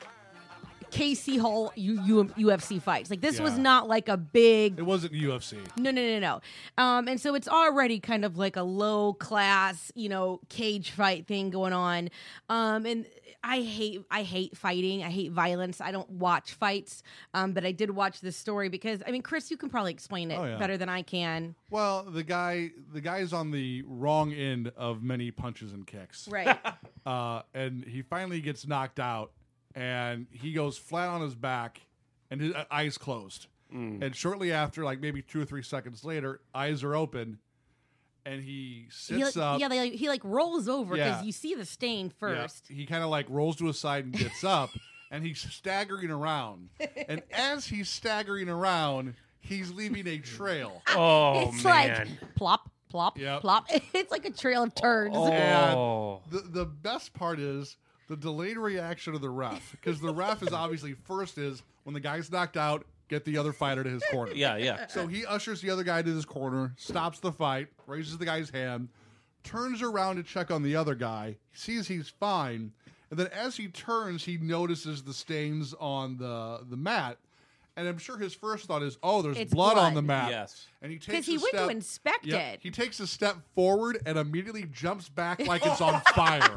K C Hall U- U- U F C fights. Like, this was Yeah. not like a big... It wasn't U F C. No, no, no, no. Um, and so it's already kind of like a low class, you know, cage fight thing going on. Um, and I hate, I hate fighting. I hate violence. I don't watch fights. Um, but I did watch this story because, I mean, Chris, you can probably explain it Oh, yeah. better than I can. Well, the guy, the guy's on the wrong end of many punches and kicks. Right. Uh, and he finally gets knocked out, and he goes flat on his back, and his uh, eyes closed. Mm. And shortly after, like maybe two or three seconds later, eyes are open, and he sits He, like, up. yeah, they, he like rolls over because Yeah. you see the stain Yeah, first. he kind of like rolls to his side and gets up, and he's staggering around. And as he's staggering around, he's leaving a trail. Oh, it's man. like plop, plop, Yep. plop. It's like a trail of turds. Oh. And the the best part is the delayed reaction of the ref, because the ref is obviously first is when the guy's knocked out, get the other fighter to his corner. Yeah, yeah. So he ushers the other guy to his corner, stops the fight, raises the guy's hand, turns around to check on the other guy, sees he's fine, and then as he turns, he notices the stains on the the mat. And I'm sure his first thought is, "Oh, there's It's blood, on blood. the mat." Yes. And he takes Because he a went to step- inspect Yep. it. He takes a step forward and immediately jumps back like it's on fire.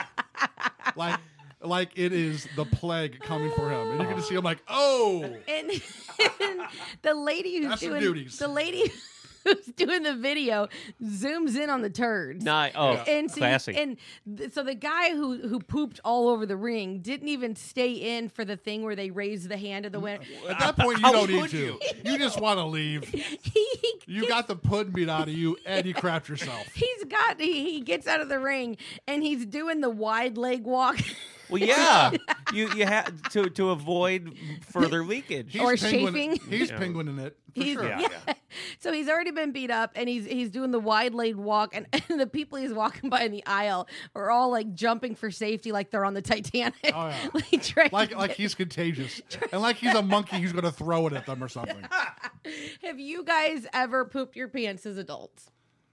like like it is the plague coming for him. And you can just see him like, oh. And, and the lady who's That's some doing duties. the lady who's doing the video zooms in on the turds. Nice. Oh, and so, classic. And th- so the guy who who pooped all over the ring didn't even stay in for the thing where they raised the hand of the winner. At that point, you How don't need would to. you? You just want to leave. He, You got the pudding beat out of you, and you crapped yourself. he's got he, he gets out of the ring and he's doing the wide leg walk. Well, yeah, you you have to to avoid further leakage. He's Or penguin, chafing. He's Yeah. penguining it for He's, sure. Yeah, yeah. So he's already been beat up, and he's he's doing the wide leg walk, and, and the people he's walking by in the aisle are all like jumping for safety, like they're on the Titanic. Oh, yeah. like, trying Like to like get- he's contagious, and like he's a monkey who's going to throw it at them or something. Have you guys ever pooped your pants as adults?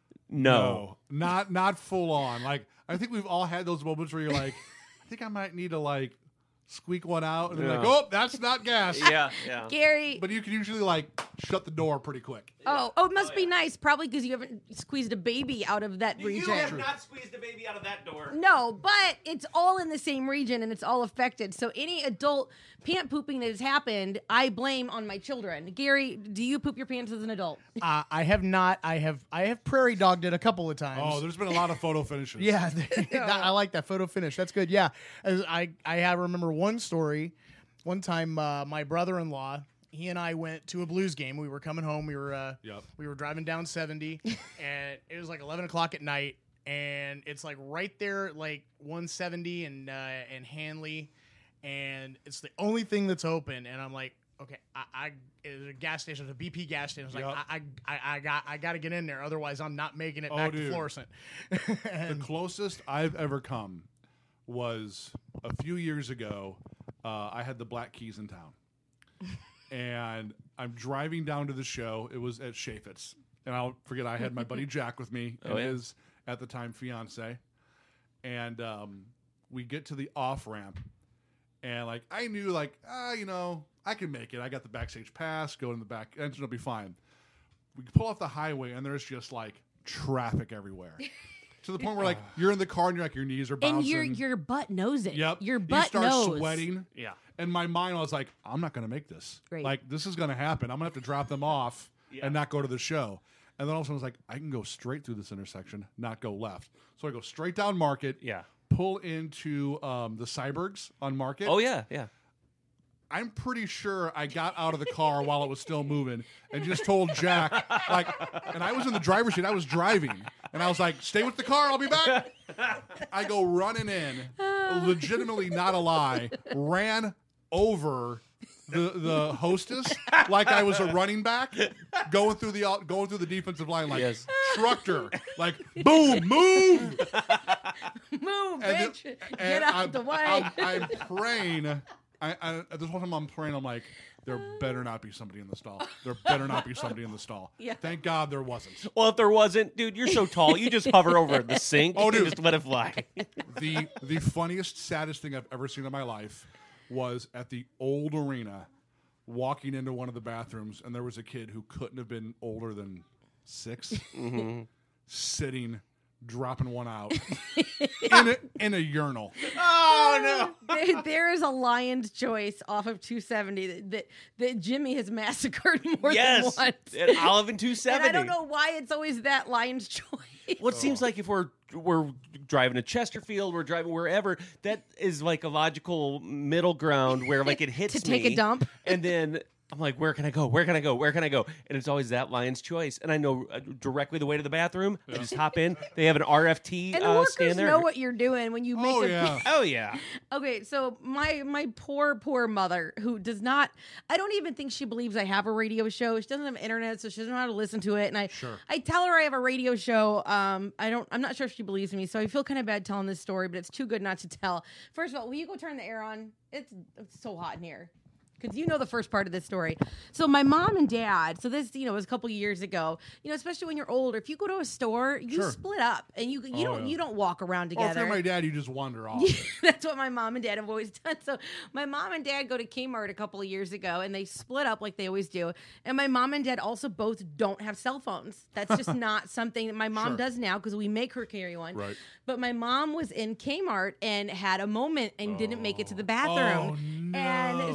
No. not not full on. Like I think we've all had those moments where you're like, I think I might need to like squeak one out, and then Yeah. like, oh, that's not gas. Yeah, yeah. Gary, But you can usually like shut the door pretty quick. oh, oh, it must be nice, probably because you haven't squeezed a baby out of that region. not squeezed a baby out of that door. No, but it's all in the same region and it's all affected. So any adult pant pooping that has happened, I blame on my children. Gary, do you poop your pants as an adult? Uh, I have not. I have. I have prairie dogged it a couple of times. Oh, there's been a lot of photo finishes. Yeah, that- I like that photo finish. That's good. Yeah, As I I have remember one story. One time, uh, my brother-in-law, he and I went to a Blues game. We were coming home. We were uh, Yep. we were driving down seventy, and it was like eleven o'clock at night, and it's like right there, like one seventy and uh, and Hanley, and it's the only thing that's open. And I'm like, okay, I, I it's a gas station, it's a B P gas station. I was like, Yep. I, I I got I got to get in there, otherwise I'm not making it Oh, back dude. to Florissant. The closest I've ever come was a few years ago. Uh, I had the Black Keys in town, and I'm driving down to the show. It was at Chaffetz, and I'll forget I had my buddy Jack with me and Oh, yeah. his at the time fiance, and um, we get to the off ramp, and like I knew like ah you know I can make it. I got the backstage pass. Go in the back entrance, it'll be fine. We pull off the highway, and there's just like traffic everywhere. To the point where like you're in the car and you're like your knees are bouncing. And your your butt knows it. Yep. Your you butt start knows. sweating. Yeah. And my mind was like, I'm not going to make this. Right. Like this is going to happen. I'm going to have to drop them off Yeah. and not go to the show. And then all of a sudden I was like, I can go straight through this intersection, not go left. So I go straight down Market. Yeah. Pull into um, the Cybergs on Market. Oh yeah, yeah. I'm pretty sure I got out of the car while it was still moving and just told Jack, like, and I was in the driver's seat. I was driving. And I was like, stay with the car. I'll be back. I go running in, legitimately not a lie, ran over the the hostess like I was a running back, going through the out- going through the defensive line, like Yes. trucked her, like boom, move, Move, and bitch. then- Get and out I'm, the way. I'm, I'm praying. I, I, at this whole time I'm praying, I'm like, there better not be somebody in the stall. There better not be somebody in the stall. Yeah. Thank God there wasn't. Well, if there wasn't, dude, you're so tall, you just hover over the sink Oh, and dude. just let it fly. The the funniest, saddest thing I've ever seen in my life was at the old arena, walking into one of the bathrooms, and there was a kid who couldn't have been older than 6 Mm-hmm. sitting, dropping one out in a, in a urinal. Oh no! there, there is a Lion's Choice off of two seventy that, that, that Jimmy has massacred more Yes, than once. at Olive and two And seventy. I don't know why it's always that Lion's Choice. Well, it seems like if we're we're driving to Chesterfield, we're driving wherever, that is like a logical middle ground where like it hits To take a me, dump. and then I'm like, where can I go? Where can I go? Where can I go? And it's always that Lion's Choice, and I know uh, directly the way to the bathroom. I just hop in. They have an R F T And the uh, workers stand there. know what you're doing when you make Oh, a yeah. Oh yeah. Okay, so my my poor poor mother who does not I don't even think she believes I have a radio show. She doesn't have internet, so she doesn't know how to listen to it. And I Sure. I tell her I have a radio show. Um I don't I'm not sure if she believes me, so I feel kind of bad telling this story, but it's too good not to tell. First of all, will you go turn the air on? It's, it's so hot in here. Because you know the first part of this story. So my mom and dad, so this, you know, was a couple of years ago, you know, especially when you're older, if you go to a store, you Sure. split up and you you Oh, don't yeah. you don't walk around Or if together. you're my dad, you just wander off. That's what my mom and dad have always done. So my mom and dad go to Kmart a couple of years ago and they split up like they always do. And my mom and dad also both don't have cell phones. That's just not something that my mom Sure. does now because we make her carry one. Right. But my mom was in Kmart and had a moment and didn't make it to the bathroom. Oh, no. And so she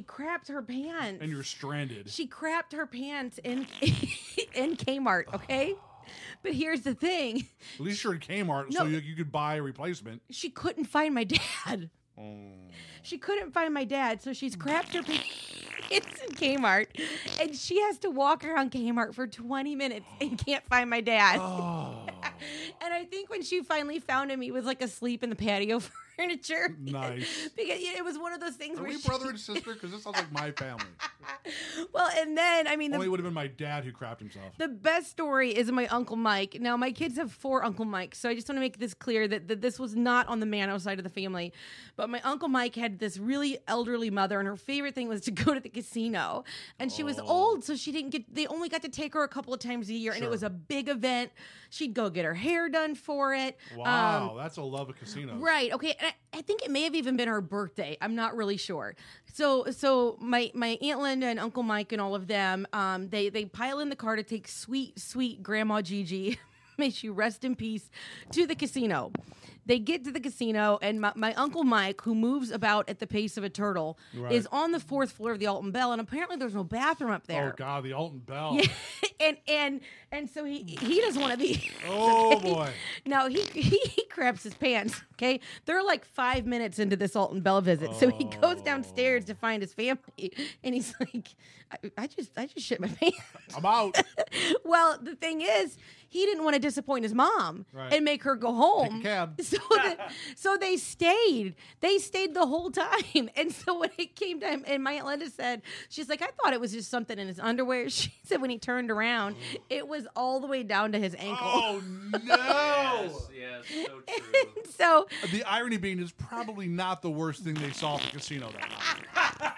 crapped her pants. And you're stranded. She crapped her pants in in Kmart, okay? But here's the thing. At least you're in Kmart, No. so you, you could buy a replacement. She couldn't find my dad. She couldn't find my dad, so she's crapped her pants in Kmart, and she has to walk around Kmart for twenty minutes and can't find my dad. Oh. And I think when she finally found him, he was like asleep in the patio furniture. Nice. Because it was one of those things Are where we she- brother and sister? Because this sounds like my family. Well, and then, I mean, Only the, would have been my dad who crapped himself. the best story is my Uncle Mike. Now, my kids have four Uncle Mikes, so I just want to make this clear that, that this was not on the Mano side of the family. But my Uncle Mike had this really elderly mother, and her favorite thing was to go to the casino. And she was old, so she didn't get, they only got to take her a couple of times a year, and it Sure. was a big event. She'd go get her hair done for it. Wow, Um, that's a love of casinos. Right. Okay. And I, I think it may have even been her birthday. I'm not really sure. So, so my my Aunt Linda and Uncle Mike and all of them, um, they they pile in the car to take sweet, sweet Grandma Gigi, may she rest in peace, to the casino. They get to the casino, and my, my Uncle Mike, who moves about at the pace of a turtle, Right. is on the fourth floor of the Alton Bell, and apparently there's no bathroom up there. Oh God, the Alton Bell. Yeah, and and and so he he doesn't want to be. Oh boy. No, he, he he craps his pants. Okay, they're like five minutes into this Alton Bell visit, so he goes downstairs to find his family, and he's like, I, I just I just shit my pants. I'm out. Well, the thing is, he didn't want to disappoint his mom Right. and make her go home. Take a cab. So, the, so they stayed. They stayed the whole time. And so when it came time, and my Aunt Linda said, she's like, I thought it was just something in his underwear. She said when he turned around, it was all the way down to his ankle. Oh no. Yes, yes, so true. And so The irony being is probably not the worst thing they saw at the casino that night.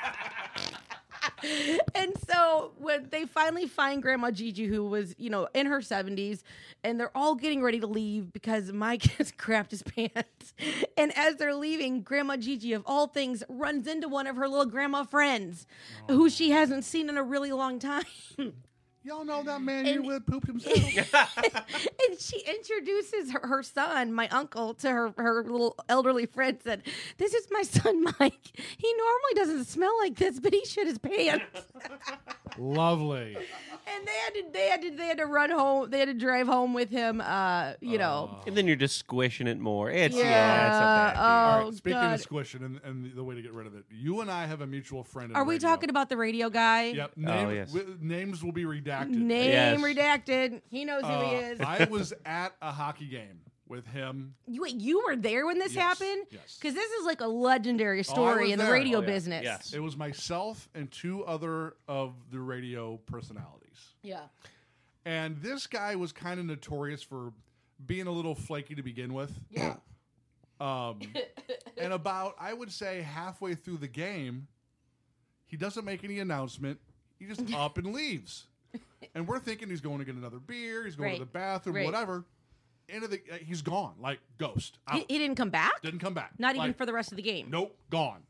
and so when they finally find Grandma Gigi, who was, you know, in her seventies, and they're all getting ready to leave because Mike has crapped his pants. And as they're leaving, Grandma Gigi, of all things, runs into one of her little grandma friends who she hasn't seen in a really long time. Y'all know that man you with pooped himself. And she introduces her, her son, my uncle, to her, her little elderly friend. Said, "This is my son, Mike. He normally doesn't smell like this, but he shit his pants." Lovely. And they had to, they had to, they had to run home. They had to drive home with him. Uh, you know. And then you're just squishing it more. It's yeah, Yeah, it's a bad deal. oh, All right, speaking God. of squishing and, and the, the way to get rid of it, you and I have a mutual friend. In Are we radio. talking about the radio guy? Yep. Name, Oh, yes. wi- names will be redacted. Name Yes. redacted. He knows who he Uh, is. I was at a hockey game with him. You, wait, you were there when this Yes, happened? yes. Because this is like a legendary story was in the there. radio Oh, yeah. business. Yes. It was myself and two other of the radio personalities. Yeah. And this guy was kind of notorious for being a little flaky to begin with. Yeah. Um, and about, I would say, halfway through the game, he doesn't make any announcement. He just up and leaves. And we're thinking he's going to get another beer. He's going Right. to the bathroom, Right. whatever. Into the, uh, he's gone, like ghost. Out. He, he didn't come back? Didn't come back. Not even Like, for the rest of the game. Nope, gone.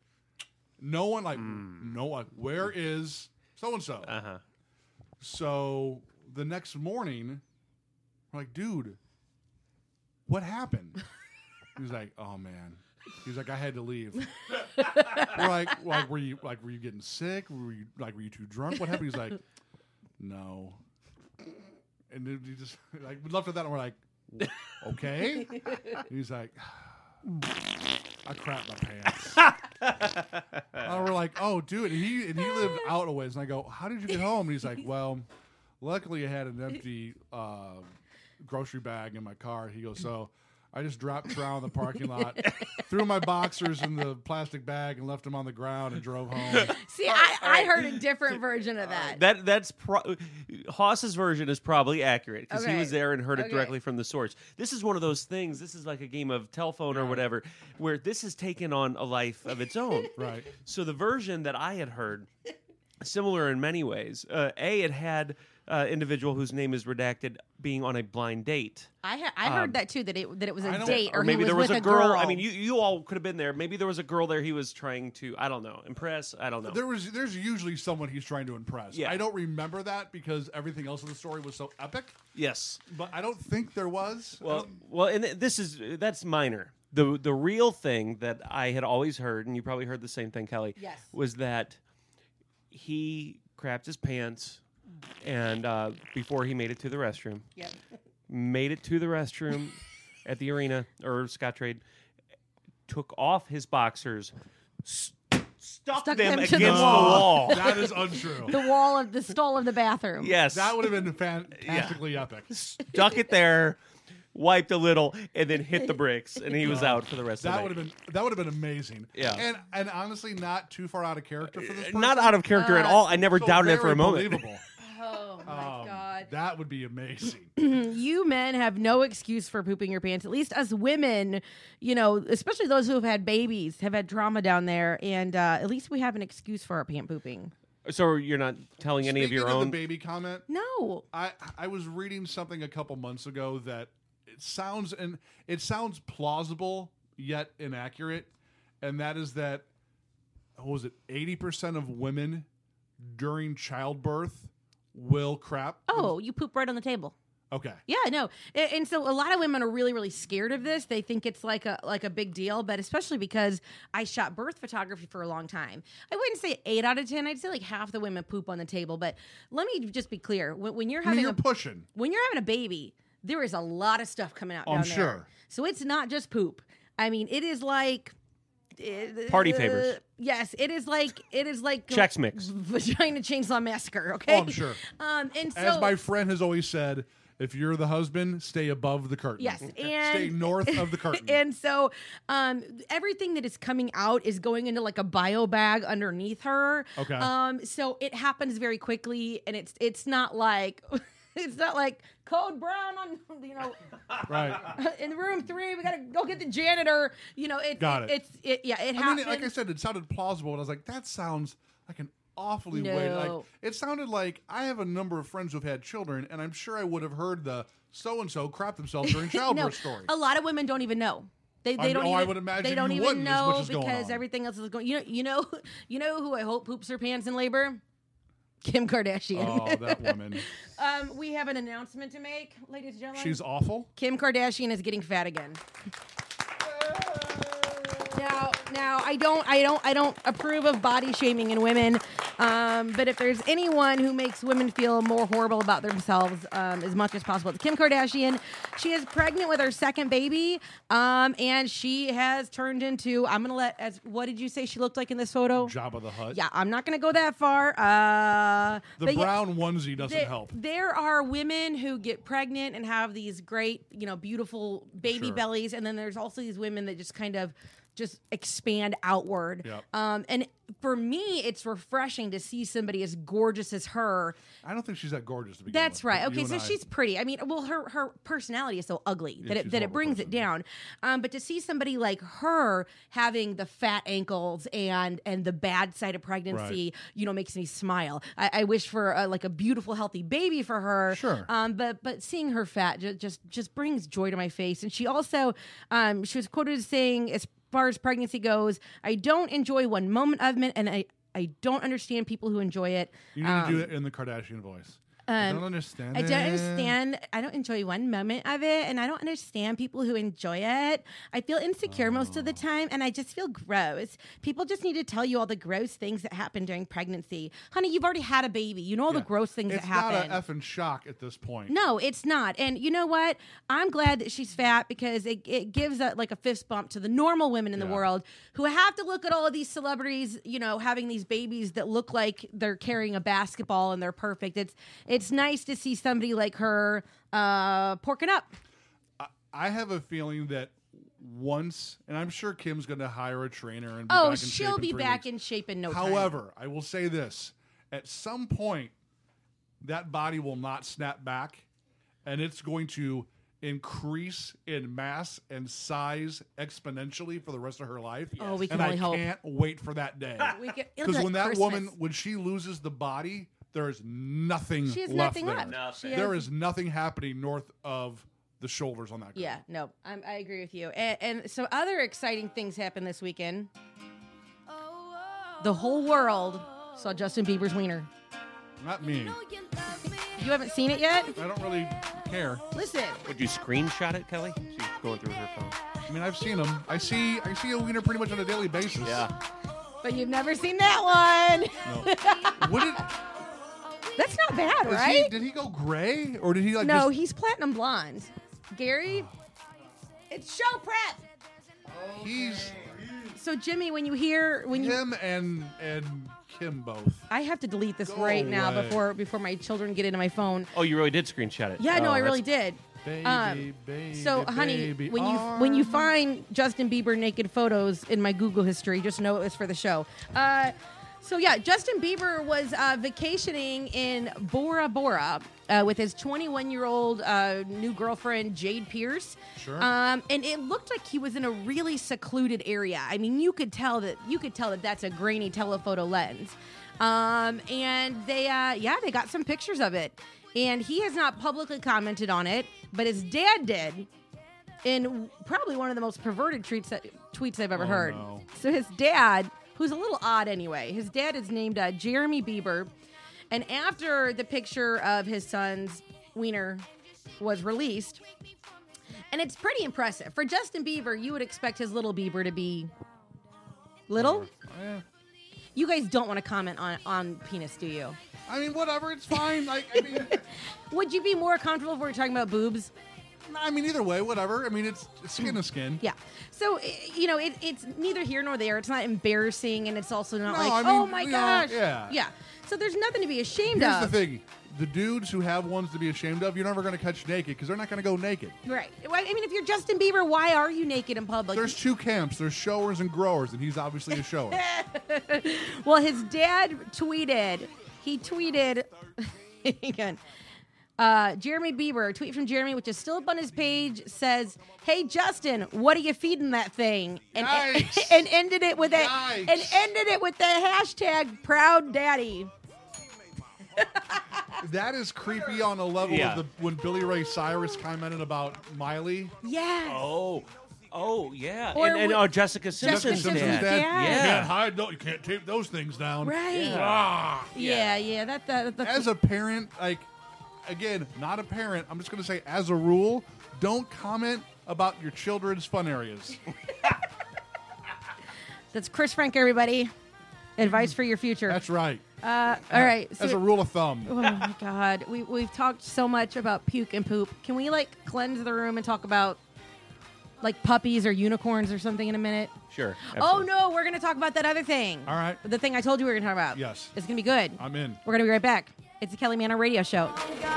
No one like no one. Where is so and so? Uh huh. So the next morning, we're like, dude, what happened? He's like, oh man. He's like, I had to leave. We're like, like, were you like, were you getting sick? Were you like, were you too drunk? What happened? He's like, no. And then he just like we left at that, and we're like, okay. And he's like, I crapped my pants. And we're like, oh, dude. And he and he lived out a ways. And I go, how did you get home? And he's like, well, luckily I had an empty uh, grocery bag in my car. He goes, so I just dropped Trow in the parking lot, threw my boxers in the plastic bag, and left them on the ground and drove home. See, I, I heard a different version of that. That that's pro- Haas's version is probably accurate because Okay. he was there and heard it Okay. directly from the source. This is one of those things. This is like a game of telephone or whatever, where this has taken on a life of its own. Right. So the version that I had heard, similar in many ways. Uh, a it had uh, individual whose name is redacted being on a blind date. I ha- I heard that too, that it that it was I a don't- date, or, Or maybe he was there was with a girl. I girl. mean, you you all could have been there. Maybe there was a girl there. He was trying to, I don't know, impress. I don't know. There was there's usually someone he's trying to impress. Yeah. I don't remember that because everything else in the story was so epic. Yes. But I don't think there was. I Well, don't- well, and th- this is that's minor. the the real thing that I had always heard, and you probably heard the same thing, Kelly. Yes. Was that he crapped his pants, and uh, before he made it to the restroom. Yep. Made it to the restroom at the arena or Scottrade. Took off his boxers. St- Stuck, Stuck them, them to against the the wall. wall. That is untrue. The wall of the stall of the bathroom. Yes. That would have been fantastically epic. Stuck it there, wiped a little, and then hit the bricks, and he was out for the rest That of would the have night. been that would have been amazing. Yeah. and and honestly, not too far out of character for this. Person. Not out of character at all. I never So doubted it for very a moment. believable. Oh my Um, god. That would be amazing. You men have no excuse for pooping your pants. At least us women, you know, especially those who have had babies, have had trauma down there, and uh, at least we have an excuse for our pant pooping. So you're not telling any of Speaking your of own the baby comment, No. I I was reading something a couple months ago that it sounds and it sounds plausible yet inaccurate, and that is that what was it eighty percent of women during childbirth will crap. Oh, you poop right on the table. Okay. Yeah, no, and, and so a lot of women are really, really scared of this. They think it's like a like a big deal, but especially because I shot birth photography for a long time. I wouldn't say eight out of ten. I'd say like half the women poop on the table. But let me just be clear: when, when you're I mean, having you're a pushing. when you're having a baby, there is a lot of stuff coming out Oh, down I'm there. sure. So it's not just poop. I mean, it is like. Party uh, favors. Yes, it is like it is like Chex Mix. Vagina Chainsaw Massacre. Okay, Oh, I'm sure. Um, and so As my friend has always said, if you're the husband, stay above the curtain. yes, and stay north of the curtain. And so, um, everything that is coming out is going into like a bio bag underneath her. Okay. Um, so it happens very quickly, and it's it's not like. It's not like code brown on, you know, right. in room three. We gotta go get the janitor. You know, it, Got it, it. it's it. Yeah, it I happens. mean, like I said, it sounded plausible, and I was like, that sounds like an awfully way. No. Like it sounded like I have a number of friends who've had children, and I'm sure I would have heard the so and so crap themselves during childbirth no, story. a lot of women don't even know. They, they I- don't oh, even, I would imagine they don't you even wouldn't, as much know is going because on. everything else is going. You know, you know, you know who I hope poops her pants in labor. Kim Kardashian. Oh, that woman. um, we have an announcement to make, ladies and gentlemen. She's awful. Kim Kardashian is getting fat again. Now, now I don't, I don't, I don't approve of body shaming in women. Um, but if there's anyone who makes women feel more horrible about themselves um, as much as possible, it's Kim Kardashian. She is pregnant with her second baby, um, and she has turned into. I'm gonna let. As what did you say she looked like in this photo? Jabba the Hutt. Yeah, I'm not gonna go that far. Uh, The but yeah, brown onesie doesn't there, help. There are women who get pregnant and have these great, you know, beautiful baby Sure. bellies, and then there's also these women that just kind of just expand outward. Yep. Um, and for me, it's refreshing to see somebody as gorgeous as her. I don't think she's that gorgeous to begin That's with, right. but Okay, you so and I- she's pretty. I mean, well, her her personality is so ugly Yeah, that it she's that a it brings it down. Um, but to see somebody like her having the fat ankles and and the bad side of pregnancy, Right. you know, makes me smile. I, I wish for a, like a beautiful, healthy baby for her. Sure. Um, but but seeing her fat just just just brings joy to my face. And she also, um, she was quoted as saying, as far as pregnancy goes, I don't enjoy one moment of it, and I. I don't understand people who enjoy it. You need Um, to do it in the Kardashian voice. I um, don't understand. I don't it. understand. I don't enjoy one moment of it, and I don't understand people who enjoy it. I feel insecure most of the time, and I just feel gross. People just need to tell you all the gross things that happen during pregnancy. Honey, you've already had a baby. You know all Yeah. the gross things it's that happen. not an effing shock at this point. No, it's not. And you know what? I'm glad that she's fat because it, it gives a, like a fist bump to the normal women in the Yeah. world who have to look at all of these celebrities, you know, having these babies that look like they're carrying a basketball and they're perfect. It's it's nice to see somebody like her uh, porking up. I have a feeling that once, and I'm sure Kim's going to hire a trainer and be Oh, back in shape she'll in be three back weeks. in shape in no time. However, I will say this: at some point, that body will not snap back, and it's going to increase in mass and size exponentially for the rest of her life. Oh, we can and only I hope. can't wait for that day. We can- it'll be Because like when that Christmas. woman, when she loses the body, there is nothing She has left nothing there. left. Nothing. She There has- is nothing happening north of the shoulders on that girl. Yeah, no, I'm, I agree with you. And, and some other exciting things happened this weekend. The whole world saw Justin Bieber's wiener. Not me. You haven't seen it yet? I don't really care. Listen. Would you screenshot it, Kelly? She's going through her phone. I mean, I've seen him. I see I see a wiener pretty much on a daily basis. Yeah. But you've never seen that one. No. What did, That's not bad, is right? he, did he go gray? Or did he like no, just... he's platinum blonde. Gary, it's show prep. He's... So, Jimmy, when you hear... when you, Him and, and Kim both. I have to delete this Go right now away. before before my children get into my phone. Oh, you really did screenshot it. Yeah, no, Oh, I that's- really did. Baby, Um, baby, So, honey, baby, when you when you find Justin Bieber naked photos in my Google history, just know it was for the show. Uh, so yeah, Justin Bieber was uh, vacationing in Bora Bora uh, with his twenty-one-year-old uh, new girlfriend Jade Pierce. Sure. Um, and it looked like he was in a really secluded area. I mean, you could tell that you could tell that that's a grainy telephoto lens. Um, and they, uh, yeah, they got some pictures of it. And he has not publicly commented on it, but his dad did in probably one of the most perverted tweets, that, tweets I've ever Oh, heard. no. So his dad, who's a little odd anyway, his dad is named uh, Jeremy Bieber. And after the picture of his son's wiener was released, and it's pretty impressive. For Justin Bieber, you would expect his little Bieber to be little. Eh. You guys don't want to comment on, on penis, do you? I mean, whatever. It's fine. Like, I mean... Would you be more comfortable if we were talking about boobs? I mean, either way, whatever. I mean, it's, it's skin to skin. Yeah. So, i- you know, it, it's neither here nor there. It's not embarrassing, and it's also not No, like, I mean, oh my you know, gosh. yeah. Yeah. So there's nothing to be ashamed Here's of. the thing. The dudes who have ones to be ashamed of, you're never going to catch naked because they're not going to go naked. Right. Well, I mean, if you're Justin Bieber, why are you naked in public? There's two camps. There's showers and growers, and he's obviously a shower. Well, his dad tweeted, he tweeted, again, uh, Jeremy Bieber, a tweet from Jeremy, which is still up on his page, says, "Hey Justin, what are you feeding that thing?" And Yikes. and ended it with a Yikes. and ended it with the hashtag Proud Daddy. That is creepy on a level Yeah. of the when Billy Ray Cyrus commented about Miley. Yes. Oh. Oh, yeah. Or and and with- oh, Jessica Simpson's Simpson's dad. dad. Yeah. You can't hide those. You can't tape those things down. Right. Ah. Yeah, yeah. That, that that's As a parent, like, again, not a parent, I'm just going to say, as a rule, don't comment about your children's fun areas. that's Chris Frank, everybody. Advice for your future. That's right. Uh, all right. As so- a rule of thumb. Oh my God, we we've talked so much about puke and poop. Can we like cleanse the room and talk about like puppies or unicorns or something in a minute? Sure. Oh absolutely. no, we're gonna talk about that other thing. All right. The thing I told you we were gonna talk about. Yes. It's gonna be good. I'm in. We're gonna be right back. It's the Kelly Manor Radio Show.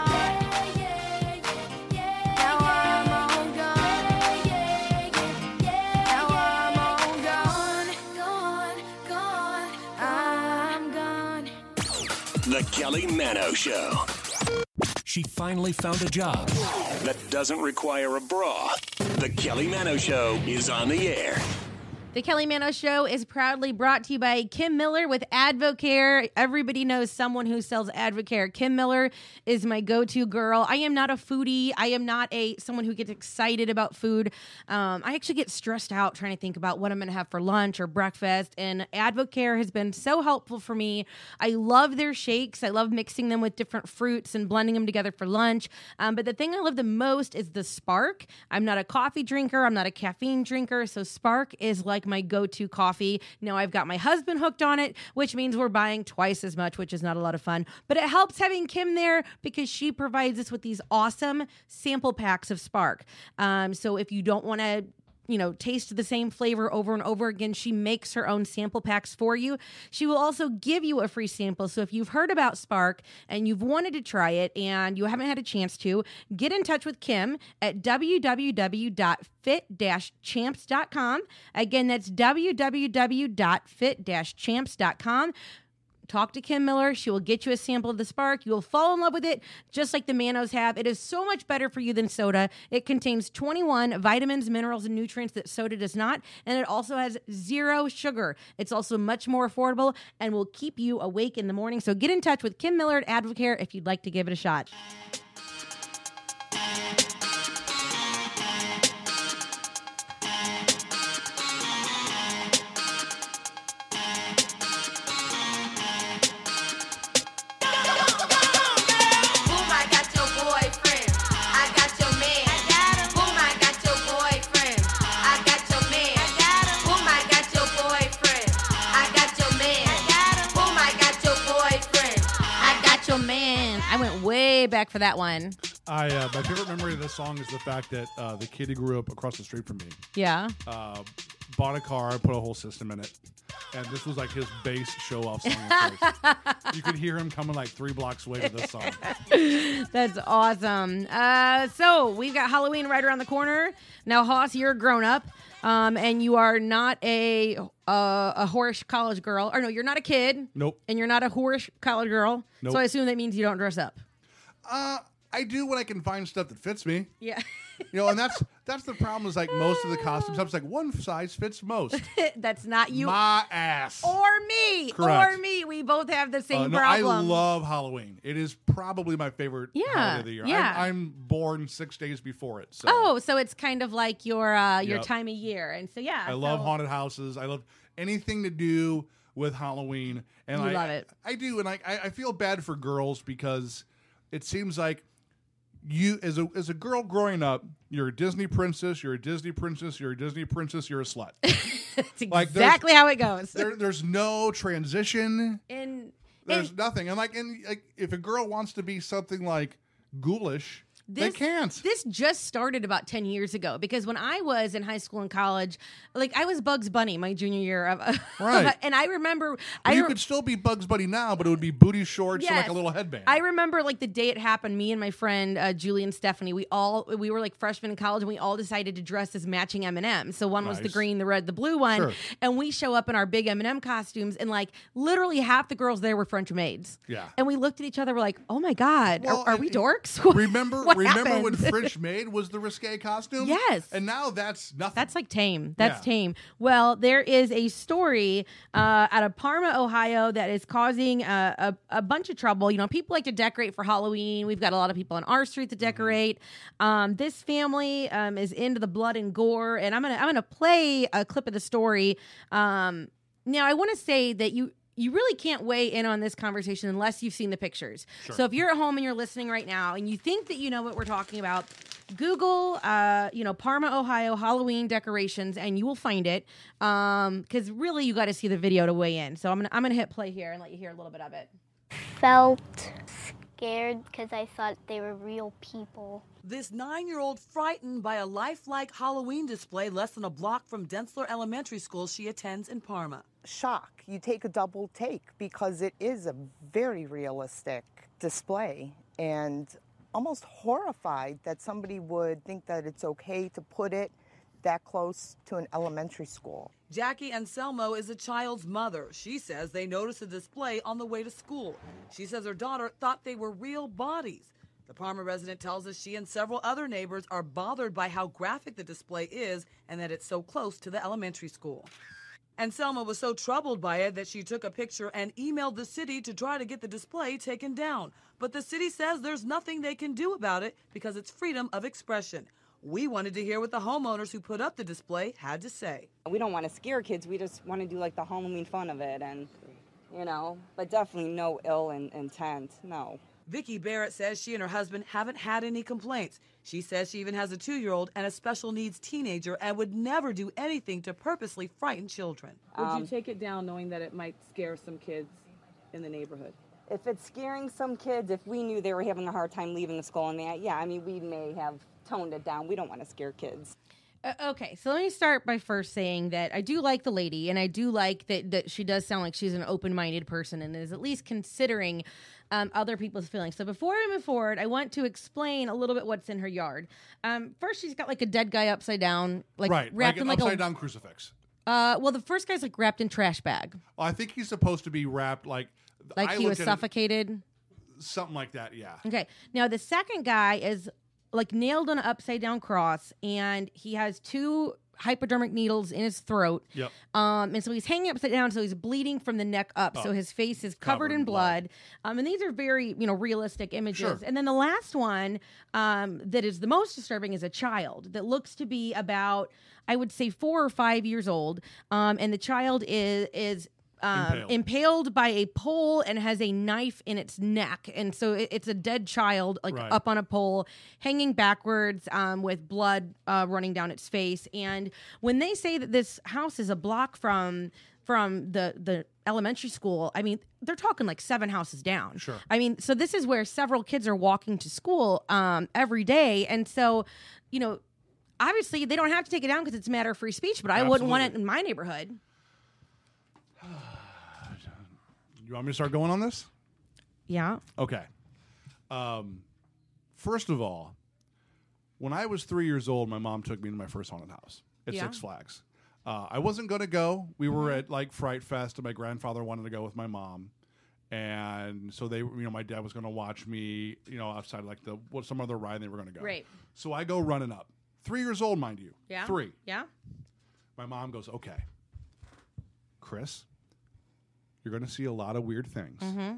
The Kelly Mano Show. She finally found a job. That doesn't require a bra. The Kelly Mano Show is on the air. The Kelly Mano Show is proudly brought to you by Kim Miller with Advocare. Everybody knows someone who sells Advocare. Kim Miller is my go-to girl. I am not a foodie. I am not a someone who gets excited about food. Um, I actually get stressed out trying to think about what I'm going to have for lunch or breakfast. And Advocare has been so helpful for me. I love their shakes. I love mixing them with different fruits and blending them together for lunch. Um, but the thing I love the most is the Spark. I'm not a coffee drinker. I'm not a caffeine drinker. So Spark is like my go-to coffee. Now I've got my husband hooked on it, which means we're buying twice as much, which is not a lot of fun. But it helps having Kim there because she provides us with these awesome sample packs of Spark. Um, so if you don't want to you know, taste the same flavor over and over again, she makes her own sample packs for you. She will also give you a free sample. So if you've heard about Spark and you've wanted to try it and you haven't had a chance to, get in touch with Kim at w w w dot fit dash champs dot com. Again, that's w w w dot fit dash champs dot com. Talk to Kim Miller. She will get you a sample of the Spark. You will fall in love with it, just like the Manos have. It is so much better for you than soda. It contains twenty-one vitamins, minerals, and nutrients that soda does not, and it also has zero sugar. It's also much more affordable and will keep you awake in the morning. So get in touch with Kim Miller at Advocare if you'd like to give it a shot. I got your man. Boom, I got your boyfriend. I Macho Man. I went way back for that one. I uh, my favorite memory of this song is the fact that uh, the kid who grew up across the street from me, Yeah. uh, bought a car, put a whole system in it, and this was like his bass show off song. Of choice. You could hear him coming like three blocks away to this song. That's awesome. Uh, so we've got Halloween right around the corner. Now, Hoss, you're a grown up, um, and you are not a uh, a whorish college girl. Or no, you're not a kid. Nope. And you're not a whorish college girl. Nope. So I assume that means you don't dress up. Uh, I do when I can find stuff that fits me. Yeah. You know, and that's that's the problem is like most of the costumes, it's like one size fits most. That's not you. My ass. Or me. Correct. Or me. We both have the same Uh, no, I problem. love Halloween. It is probably my favorite Yeah, holiday of the year. yeah. I'm, I'm born six days before it. So Oh, so it's kind of like your uh, your Yep. time of year. And so, yeah. I love so- haunted houses. I love anything to do with Halloween. And You I love it. I do, and I I I feel bad for girls because it seems like you as a as a girl growing up, you're a Disney princess, you're a Disney princess, you're a Disney princess, you're a slut. That's Like, there's- exactly how it goes. there, there's no transition. And There's and nothing. And like, and like, if a girl wants to be something like ghoulish, they this, can't. This just started about ten years ago because when I was in high school and college, like I was Bugs Bunny my junior year of, Right. and I remember But I you re- could still be Bugs Bunny now, but it would be booty shorts and like Yes. a little headband. I remember like the day it happened. Me and my friend uh, Julie and Stephanie, we all we were like freshmen in college, and we all decided to dress as matching M and M's. So one was the Nice. green, the red, the blue one, Sure. and we show up in our big M and M costumes, and like literally half the girls there were French maids. Yeah. And we looked at each other, we're like, "Oh my god, Well, are, are and- we dorks?" Remember, What remember when happened? French Maid was the risque costume? Yes. And now that's nothing. That's like tame. That's Yeah. tame. Well, there is a story uh, out of Parma, Ohio, that is causing a, a, a bunch of trouble. You know, people like to decorate for Halloween. We've got a lot of people on our street to decorate. Um, this family um, is into the blood and gore, and I'm gonna I'm gonna play a clip of the story. Um, now, I want to say that you. You really can't weigh in on this conversation unless you've seen the pictures. Sure. So if you're at home and you're listening right now and you think that you know what we're talking about, Google, uh, you know, Parma, Ohio, Halloween decorations, and you will find it. Um, because really, you got to see the video to weigh in. So I'm gonna I'm gonna hit play here and let you hear a little bit of it. Felt scared because I thought they were real people. This nine-year-old frightened by a lifelike Halloween display less than a block from Densler Elementary School she attends in Parma. Shock. You take a double take because it is a very realistic display and almost horrified that somebody would think that it's okay to put it that close to an elementary school. Jackie Anselmo is a child's mother. She says they noticed the display on the way to school. She says her daughter thought they were real bodies. The Parma resident tells us she and several other neighbors are bothered by how graphic the display is and that it's so close to the elementary school. Anselmo was so troubled by it that she took a picture and emailed the city to try to get the display taken down. But the city says there's nothing they can do about it because it's freedom of expression. We wanted to hear what the homeowners who put up the display had to say. We don't want to scare kids. We just want to do like the Halloween fun of it and, you know, but definitely no ill in- intent, no. Vicki Barrett says she and her husband haven't had any complaints. She says she even has a two-year-old and a special needs teenager and would never do anything to purposely frighten children. Would you take it down knowing that it might scare some kids in the neighborhood? If it's scaring some kids, if we knew they were having a hard time leaving the school and that, yeah, I mean, we may have toned it down. We don't want to scare kids. Uh, okay, so let me start by first saying that I do like the lady, and I do like that, that she does sound like she's an open-minded person and is at least considering um, other people's feelings. So before we move forward, I want to explain a little bit what's in her yard. Um, first, she's got like a dead guy upside down, like right, wrapped like in an like upside a down crucifix. Uh, well, the first guy's like wrapped in trash bag, Well, I think he's supposed to be wrapped like like I he was looked at it- suffocated. something like that. Yeah. Okay. Now the second guy is like nailed on an upside down cross, and he has two hypodermic needles in his throat. Yep. Um, and so he's hanging upside down, so he's bleeding from the neck up. Oh. So his face is covered, in blood. Um, and these are very, you know, realistic images. Sure. And then the last one um, that is the most disturbing is a child that looks to be about, I would say, four or five years old. Um, and the child is is Um, Impaled. impaled by a pole and has a knife in its neck, and so it, it's a dead child, like Right. up on a pole, hanging backwards, um, with blood uh, running down its face. And when they say that this house is a block from from the the elementary school, I mean, they're talking like seven houses down. Sure. I mean, so this is where several kids are walking to school um, every day. And so, you know, obviously they don't have to take it down because it's a matter of free speech, but I wouldn't want it in my neighborhood. You want me to start going on this? Yeah. Okay. Um, first of all, when I was three years old, my mom took me to my first haunted house at Yeah. Six Flags. Uh, I wasn't going to go. We were Mhm. at like Fright Fest, and my grandfather wanted to go with my mom, and so they, you know, my dad was going to watch me, you know, outside like the what some other ride they were going to go. Right. So I go running up, three years old, mind you. Yeah. Three. Yeah. My mom goes, "Okay, Chris, you're going to see a lot of weird things. Mm-hmm.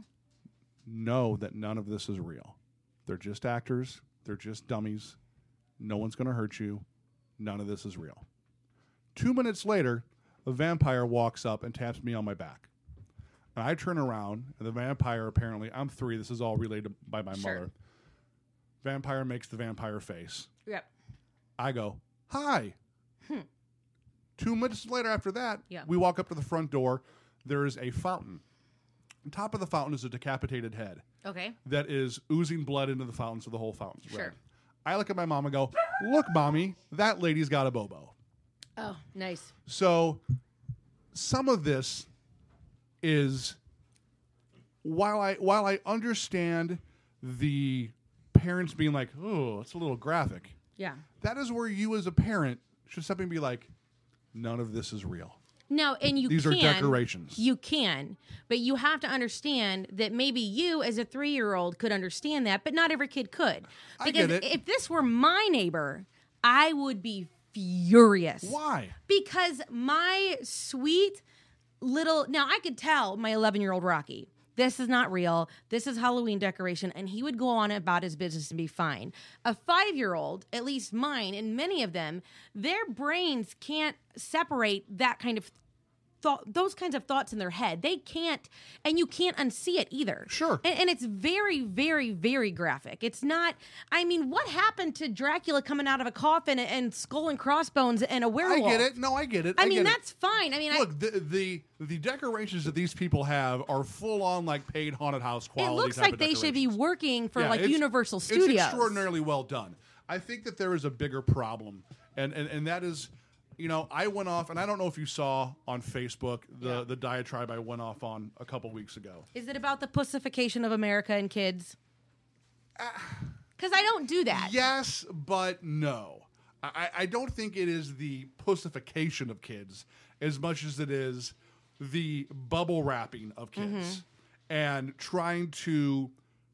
Know that none of this is real. They're just actors. They're just dummies. No one's going to hurt you. None of this is real." Two minutes later, a vampire walks up and taps me on my back. And I turn around, and the vampire apparently, I'm three, this is all relayed by my Sure. mother. Vampire makes the vampire face. Yep. I go, "Hi." Hmm. Two minutes later after that, Yeah. we walk up to the front door. There is a fountain. On top of the fountain is a decapitated head Okay. that is oozing blood into the fountain, so the whole fountain's Sure. red. I look at my mom and go, "Look, Mommy, that lady's got a bobo." Oh, nice. So some of this is, while I while I understand the parents being like, "Oh, it's a little graphic," Yeah. that is where you as a parent should step in and be like, "None of this is real." No, and you These are can, decorations. You can, but you have to understand that maybe you, as a three-year-old, could understand that, but not every kid could. I Because get it. if this were my neighbor, I would be furious. Why? Because my sweet little now I could tell my eleven-year-old Rocky, this is not real. This is Halloween decoration, and he would go on about his business and be fine. A five-year-old, at least mine, and many of them, their brains can't separate that kind of thought, those kinds of thoughts in their head. They can't, and you can't unsee it either. Sure. And, and it's very, very, very graphic. It's not, I mean, what happened to Dracula coming out of a coffin and, and skull and crossbones and a I werewolf? get it. No, I get it. I, I mean, get it. that's fine. I mean, I, Look, the, the the decorations that these people have are full on like paid haunted house it quality. looks type like of they should be decorations. working for Yeah, like it's- Universal It's Studios. extraordinarily well done. I think that there is a bigger problem, and and, and that is, you know, I went off, and I don't know if you saw on Facebook the the diatribe I went off on a couple weeks ago. Is it about the pussification of America and kids? Because I don't do that. Yes, but no. I, I don't think it is the pussification of kids as much as it is the bubble wrapping of kids Mhm. and trying to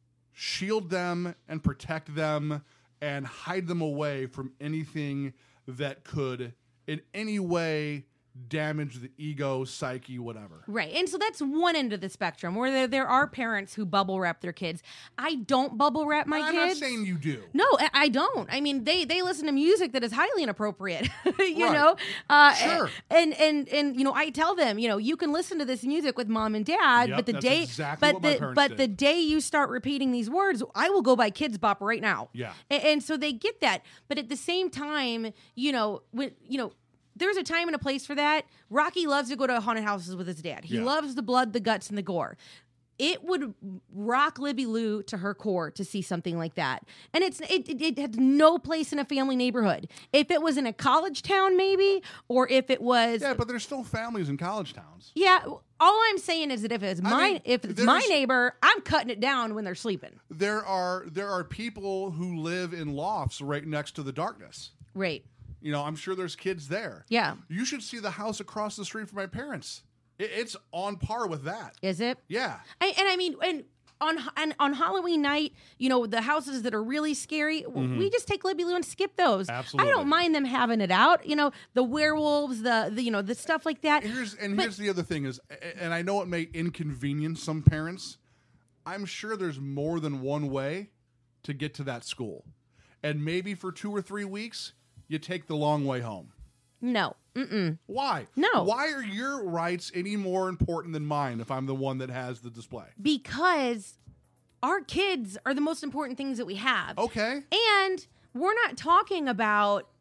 shield them and protect them and hide them away from anything that could in any way damage the ego, psyche, whatever. Right. And so that's one end of the spectrum where there, there are parents who bubble wrap their kids. I don't bubble wrap my I'm kids. not saying you do. No, I I don't. I mean, they they listen to music that is highly inappropriate. you Right. know, uh, Sure. And and and you know, I tell them, you know, you can listen to this music with mom and dad, Yep, but the that's day, exactly but what my the parents but did. the day you start repeating these words, I will go buy Kids Bop right now. Yeah. And, and so they get that, but at the same time, you know, when you know. There's a time and a place for that. Rocky loves to go to haunted houses with his dad. He Yeah. loves the blood, the guts, and the gore. It would rock Libby Lou to her core to see something like that. And it's it, it, it has no place in a family neighborhood. If it was in a college town, maybe, or if it was... Yeah, but there's still families in college towns. Yeah, all I'm saying is that if it's I my mean, if it's my there's- neighbor, I'm cutting it down when they're sleeping. There are there are people who live in lofts right next to the darkness. Right. You know, I'm sure there's kids there. Yeah. You should see the house across the street from my parents. It, it's on par with that. Is it? Yeah. I, and I mean, and on and on Halloween night, you know, the houses that are really scary, w Mhm. we just take Libby Lou and skip those. Absolutely. I don't mind them having it out. You know, the werewolves, the, the you know, the stuff like that. Here's and But- here's the other thing is, a- and I know it may inconvenience some parents. I'm sure there's more than one way to get to that school, and maybe for two or three weeks you take the long way home. No. Mm-mm. Why? No. Why are your rights any more important than mine if I'm the one that has the display? Because our kids are the most important things that we have. Okay. And we're not talking about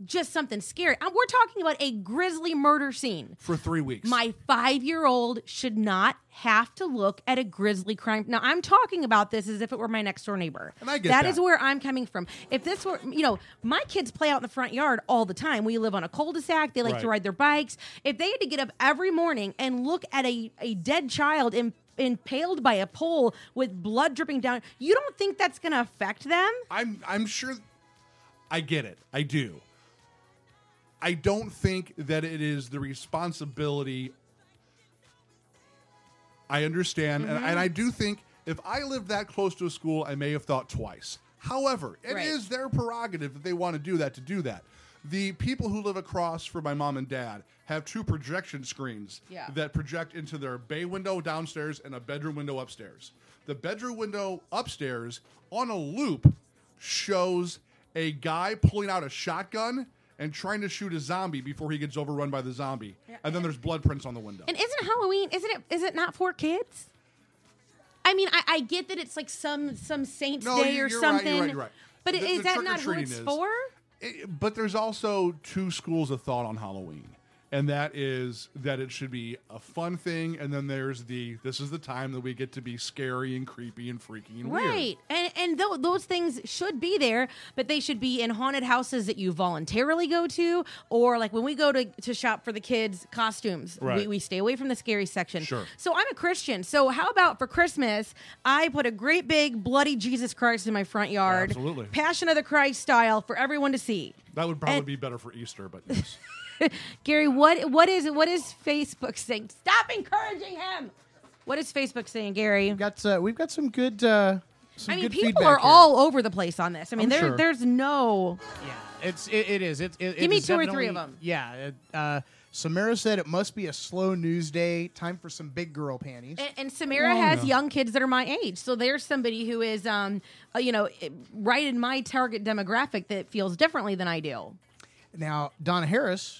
just something scary. Uh, We're talking about a grisly murder scene. For three weeks. My five-year-old should not have to look at a grisly crime. Now, I'm talking about this as if it were my next-door neighbor. And I get that. that. is where I'm coming from. If this were, you know, my kids play out in the front yard all the time. We live on a cul-de-sac. They like Right. to ride their bikes. If they had to get up every morning and look at a, a dead child in impaled by a pole with blood dripping down, you don't think that's going to affect them? I'm I'm sure I get it. I do. I don't think that it is the responsibility. I understand, Mm-hmm. and, and I do think if I lived that close to a school, I may have thought twice. However, it Right. is their prerogative that they want to do that to do that. The people who live across from my mom and dad have two projection screens Yeah. that project into their bay window downstairs and a bedroom window upstairs. The bedroom window upstairs on a loop shows a guy pulling out a shotgun and trying to shoot a zombie before he gets overrun by the zombie. And then there's blood prints on the window. And isn't Halloween, isn't it, is it not for kids? I mean, I, I get that it's like some some Saint's No, Day you're or right, something. you're right, you're right. But The- is the that not who trick-or-treating it's is- for? It- but there's also two schools of thought on Halloween. And that is that it should be a fun thing, and then there's the this is the time that we get to be scary and creepy and freaky and weird. Right. And and th- those things should be there, but they should be in haunted houses that you voluntarily go to, or like when we go to, to shop for the kids' costumes, Right. we, we stay away from the scary section. Sure. So I'm a Christian. So how about for Christmas, I put a great big bloody Jesus Christ in my front yard. Absolutely. Passion of the Christ style for everyone to see. That would probably And- be better for Easter, but yes. Gary, what what is what is Facebook saying? Stop encouraging him. What is Facebook saying, Gary? We've got uh, we've got some good. Uh, some I mean, good people feedback are here. all over the place on this. I mean, I'm there sure. there's no. It's it, it is. It, it, Give me it's two or three of definitely- them. Yeah. It, uh, Samara said it must be a slow news day. Time for some big girl panties. And, and Samira Well, has no. young kids that are my age, so there's somebody who is, um, uh, you know, right in my target demographic that feels differently than I do. Now, Donna Harris,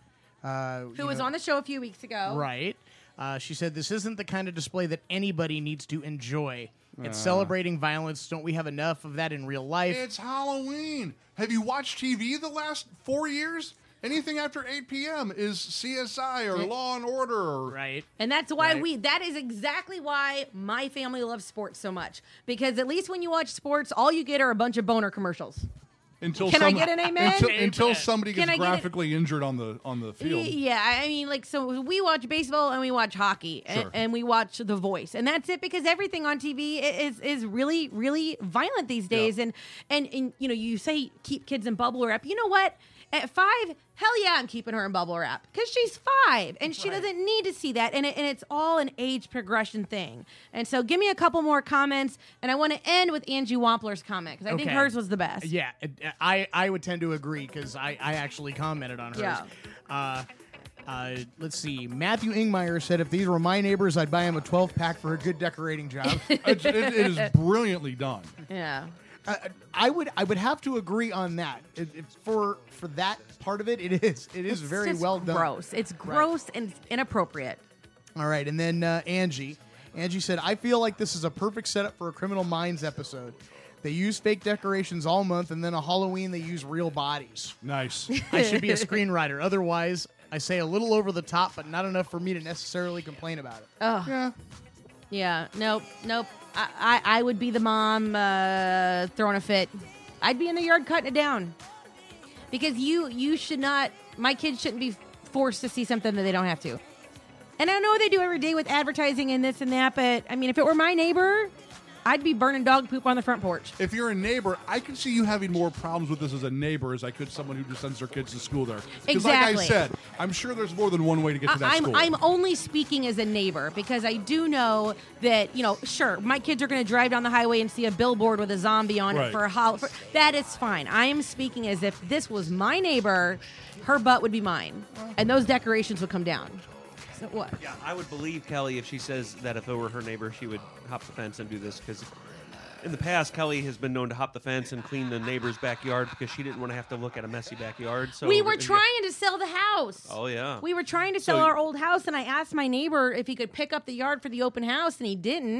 uh, Who you was know- on the show a few weeks ago? Right. Uh, she said, this isn't the kind of display that anybody needs to enjoy. It's Uh. celebrating violence. Don't we have enough of that in real life? It's Halloween. Have you watched T V the last four years? Anything after eight p.m. is C S I or Law and Order. Or, right. And that's why Right. we, that is exactly why my family loves sports so much. Because at least when you watch sports, all you get are a bunch of boner commercials. Until Can I some- get an amen? Until, Amen. until somebody Can gets I get it? graphically injured on the on the field. Yeah, I mean, like, so we watch baseball and we watch hockey and, Sure. and we watch The Voice, and that's it because everything on T V i- is is really really violent these days. And, and and you know, you say keep kids in bubble wrap. You know what? At five, hell yeah, I'm keeping her in bubble wrap because she's five and she doesn't need to see that. And it, and it's all an age progression thing. And so, give me a couple more comments, and I want to end with Angie Wampler's comment because I think Okay. hers was the best. Yeah, it- I, I would tend to agree because I, I actually commented on hers. Yeah. Uh, uh, let's see. Matthew Ingmeyer said, if these were my neighbors, I'd buy him a twelve pack for a good decorating job. It, it- it is brilliantly done. Yeah. Uh, I would I would have to agree on that. It, it, for for that part of it, it is it is It's very just well done. Gross. It's gross and inappropriate. All right, and then uh, Angie, Angie said, I feel like this is a perfect setup for a Criminal Minds episode. They use fake decorations all month, and then on Halloween they use real bodies. Nice. I should be a screenwriter. Otherwise, I say a little over the top, but not enough for me to necessarily complain about it. Oh. Yeah. Yeah. Nope. Nope. I, I, I would be the mom uh, throwing a fit. I'd be in the yard cutting it down. Because you you should not, my kids shouldn't be forced to see something that they don't have to. And I know what they do every day with advertising and this and that, but I mean, if it were my neighbor, I'd be burning dog poop on the front porch. If you're a neighbor, I can see you having more problems with this as a neighbor as I could someone who just sends their kids to school there. Because like I Exactly. said, I'm sure there's more than one way to get to that I'm school. I'm only speaking as a neighbor because I do know that, you know, sure, my kids are going to drive down the highway and see a billboard with a zombie on Right. it for a hol- for That is fine. I am speaking as if this was my neighbor, her butt would be mine, and those decorations would come down. So what? Yeah, I would believe Kelly if she says that if it were her neighbor, she would hop the fence and do this because in the past, Kelly has been known to hop the fence and clean the neighbor's backyard because she didn't want to have to look at a messy backyard. So we were trying to sell the house. Oh yeah, We were trying to sell So- our old house, and I asked my neighbor if he could pick up the yard for the open house, and he didn't.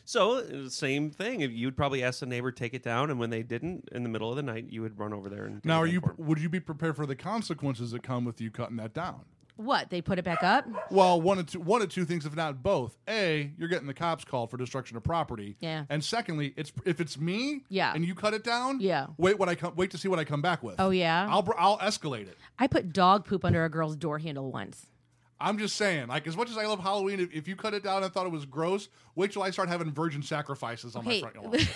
So, uh, same thing. If you'd probably ask the neighbor to take it down, and when they didn't, in the middle of the night, you would run over there and take Now, it are down you for 'em. would you be prepared for the consequences that come with you cutting that down? What, they put it back up? Well, one of two, one of two things, if not both. A, you're getting the cops called for destruction of property. Yeah. And secondly, it's if it's me. Yeah. And you cut it down. Yeah. Wait, what I come. Wait to see what I come back with. Oh, yeah? I'll br- I'll escalate it. I put dog poop under a girl's door handle once. I'm just saying, like, as much as I love Halloween, if, if you cut it down and thought it was gross, wait till I start having virgin sacrifices on Okay. my front lawn.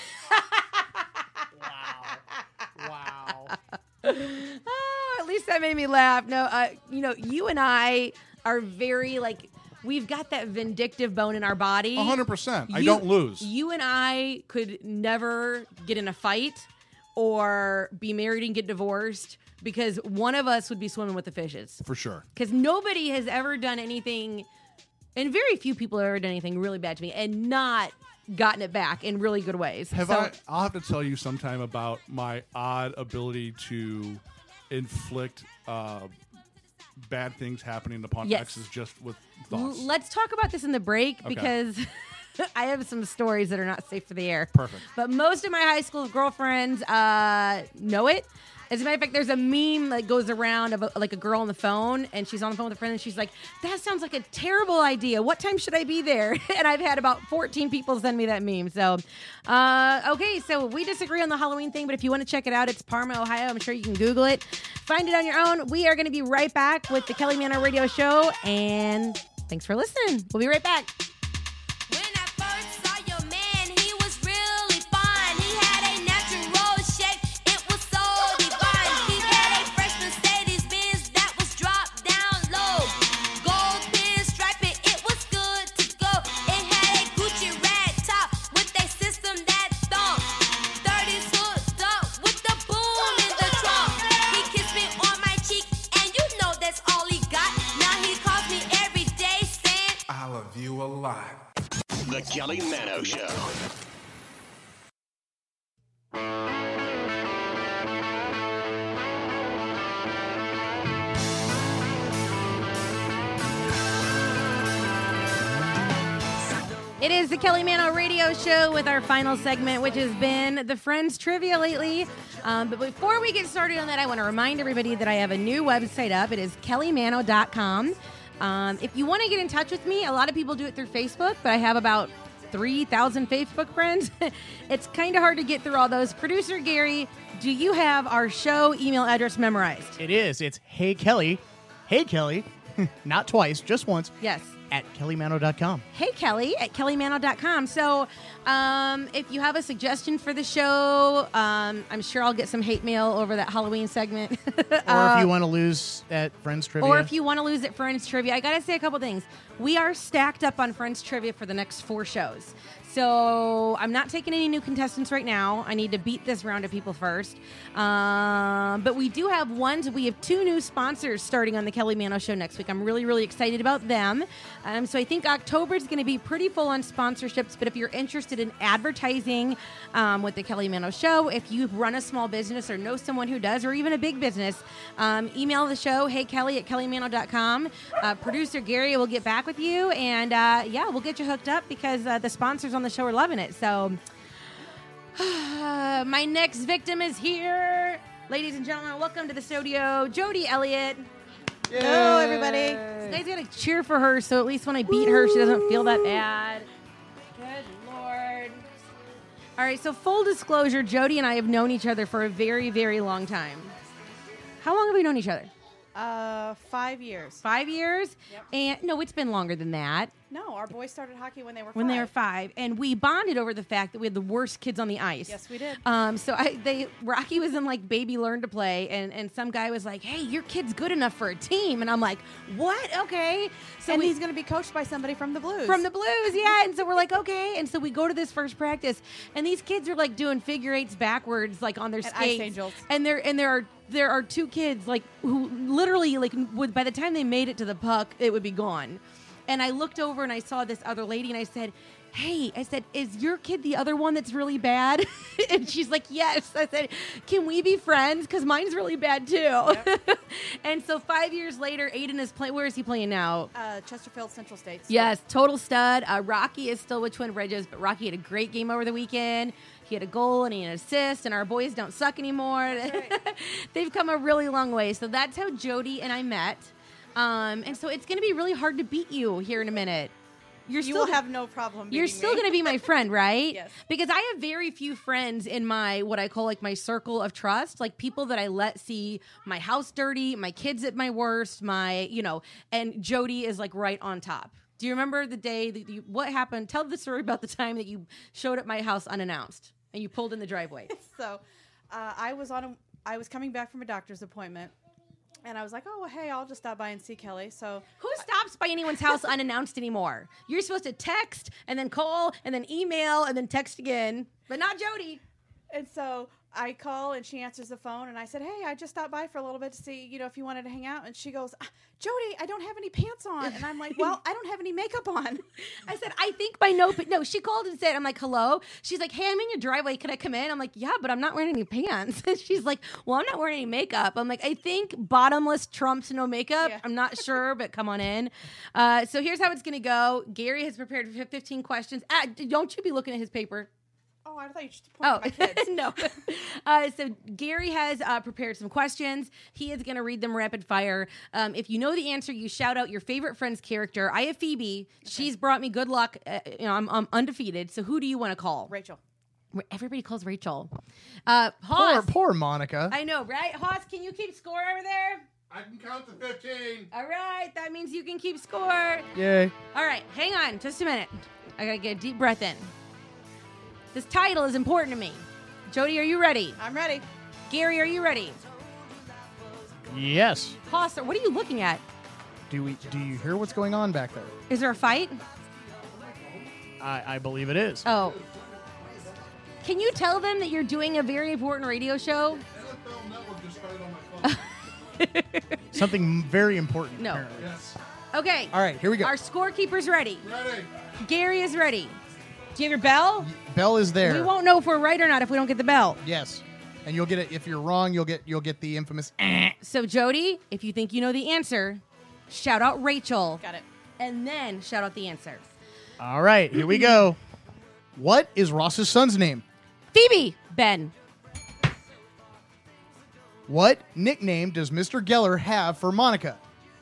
Wow. Oh, at least that made me laugh. No, uh, you know, you and I are very, like, we've got that vindictive bone in our body. A hundred percent. I You- don't lose. You and I could never get in a fight or be married and get divorced because one of us would be swimming with the fishes. For sure. Because nobody has ever done anything, and very few people have ever done anything really bad to me and not gotten it back in really good ways. Have So- I? I'll have to tell you sometime about my odd ability to inflict uh, bad things happening upon Yes. exes just with L- thoughts. Let's talk about this in the break Okay. because I have some stories that are not safe for the air. Perfect. But most of my high school girlfriends uh, know it. As a matter of fact, there's a meme that goes around of a, like a girl on the phone, and she's on the phone with a friend, and she's like, "That sounds like a terrible idea. What time should I be there?" And I've had about fourteen people send me that meme. So, uh, okay, so we disagree on the Halloween thing, but if you want to check it out, it's Parma, Ohio. I'm sure you can Google it. Find it on your own. We are going to be right back with the Kelly Manor Radio Show, and thanks for listening. We'll be right back. I love you a lot. The Kelly Mano Show. It is the Kelly Mano Radio Show with our final segment, which has been the Friends Trivia lately. Um, but before we get started on that, I want to remind everybody that I have a new website up. It is kelly mano dot com. Um, if you want to get in touch with me, a lot of people do it through Facebook, but I have about three thousand Facebook friends. It's kind of hard to get through all those. Producer Gary, do you have our show email address memorized? It is. It's Hey Kelly. Hey Kelly. Not twice, just once. Yes. At kelly mano dot com. Hey Kelly at kelly mano dot com. So um, if you have a suggestion for the show, um, I'm sure I'll get some hate mail over that Halloween segment. Or if you want to lose at Friends Trivia. Or if you want to lose at Friends Trivia. I got to say a couple things. We are stacked up on Friends Trivia for the next four shows. So I'm not taking any new contestants right now. I need to beat this round of people first. Um, but we do have ones. We have two new sponsors starting on the Kelly Mano Show next week. I'm really, really excited about them. Um, so I think October is going to be pretty full on sponsorships. But if you're interested in advertising um, with the Kelly Mano Show, if you run a small business or know someone who does, or even a big business, um, email the show, hey Kelly at kelly mano dot com. Uh, producer Gary will get back with you. And uh, yeah, we'll get you hooked up because uh, the sponsors on the show are loving it. So my next victim is here. Ladies and gentlemen, welcome to the studio, Jody Elliott. Hello, everybody. You guys gotta cheer for her, so at least when I beat her, she doesn't feel that bad. Good Lord. All right, so full disclosure, Jody and I have known each other for a very, very long time. How long have we known each other? Uh, five years. Five years? Yep. And no, it's been longer than that. No, our boys started hockey when they were When five. they were five, and we bonded over the fact that we had the worst kids on the ice. Yes, we did. Um, so I, they, Rocky was in like baby learn to play, and, and some guy was like, "Hey, your kid's good enough for a team," and I'm like, "What? Okay." So and we, he's going to be coached by somebody from the Blues. from the Blues, yeah. And so we're like, okay. And so we go to this first practice, and these kids are like doing figure eights backwards, like on their At skates. Ice Angels. And there and there are there are two kids like who literally like would by the time they made it to the puck, it would be gone. And I looked over and I saw this other lady, and I said, hey, I said, is your kid the other one that's really bad? And she's like, yes. I said, can we be friends? Because mine's really bad too. Yep. And so five years later, Aiden is playing. Where is he playing now? Uh, Chesterfield Central State. Yes, total stud. Uh, Rocky is still with Twin Bridges, but Rocky had a great game over the weekend. He had a goal and he had an assist, and our boys don't suck anymore. Right. They've come a really long way. So that's how Jody and I met. Um, and so it's going to be really hard to beat you here in a minute. You're You still will have no problem You're beating still me. going to be my friend, right? Yes. Because I have very few friends in my, what I call like my circle of trust, like people that I let see my house dirty, my kids at my worst, my, you know, and Jody is like right on top. Do you remember the day that you, what happened? Tell the story about the time that you showed at my house unannounced and you pulled in the driveway. So, uh, I was on a, I was coming back from a doctor's appointment, and I was like, oh, well, hey, I'll just stop by and see Kelly. So who stops by anyone's house unannounced anymore? You're supposed to text and then call and then email and then text again, but not Jody. And so I call and she answers the phone, and I said, hey, I just stopped by for a little bit to see, you know, if you wanted to hang out. And she goes, Jody, I don't have any pants on. And I'm like, well, I don't have any makeup on. I said, I think by no, but no, she called and said, I'm like, hello. She's like, hey, I'm in your driveway. Can I come in? I'm like, yeah, but I'm not wearing any pants. She's like, well, I'm not wearing any makeup. I'm like, I think bottomless trumps no makeup. Yeah. I'm not sure, but come on in. Uh, so here's how it's going to go. Gary has prepared fifteen questions. Ah, don't you be looking at his paper. Oh, I thought you just pointed Oh, at my kids. no. Uh, so Gary has uh, prepared some questions. He is going to read them rapid fire. Um, if you know the answer, you shout out your favorite Friends character. I have Phoebe. Okay. She's brought me good luck. Uh, you know, I'm, I'm undefeated. So who do you want to call? Rachel. Everybody calls Rachel. Uh, Hoss. Poor, poor Monica. I know, right? Hoss, can you keep score over there? I can count to fifteen. All right. That means you can keep score. Yay. All right. Hang on just a minute. I got to get a deep breath in. This title is important to me. Jody, are you ready? I'm ready. Gary, are you ready? Yes. Hoss, what are you looking at? Do we? Do you hear what's going on back there? Is there a fight? I, I believe it is. Oh. Can you tell them that you're doing a very important radio show? Something very important. No. Apparently. Yes. Okay. All right, here we go. Our scorekeeper's ready. Ready. Gary is ready. Do you have your bell? Bell is there. We won't know if we're right or not if we don't get the bell. Yes. And you'll get it if you're wrong, you'll get you'll get the infamous eh. So Jody, if you think you know the answer, shout out Rachel. Got it. And then shout out the answer. All right, here we go. What is Ross's son's name? Phoebe. Ben. What nickname does Mister Geller have for Monica?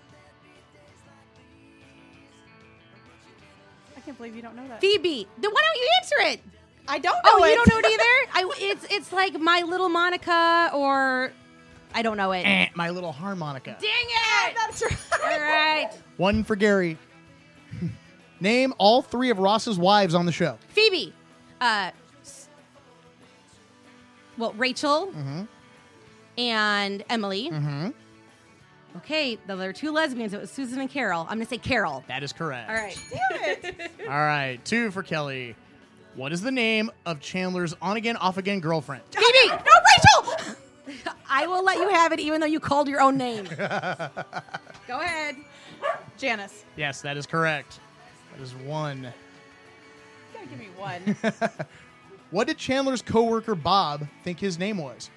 I can't believe you don't know that. Phoebe. Then why don't you answer it? I don't know Oh, it. you don't know it either? I, it's it's like My Little Monica or I don't know it. Eh, My Little Harmonica. Dang it! That's right. All right. One for Gary. Name all three of Ross's wives on the show. Phoebe. Uh, s- well, Rachel Mm-hmm. and Emily. Mm-hmm. Okay, there were two lesbians. It was Susan and Carol. I'm going to say Carol. That is correct. All right. Damn it. All right, two for Kelly. What is the name of Chandler's on-again, off-again girlfriend? Phoebe! No, Rachel! I will let you have it even though you called your own name. Go ahead. Janice. Yes, that is correct. That is one. You gotta give me one. What did Chandler's coworker Bob think his name was?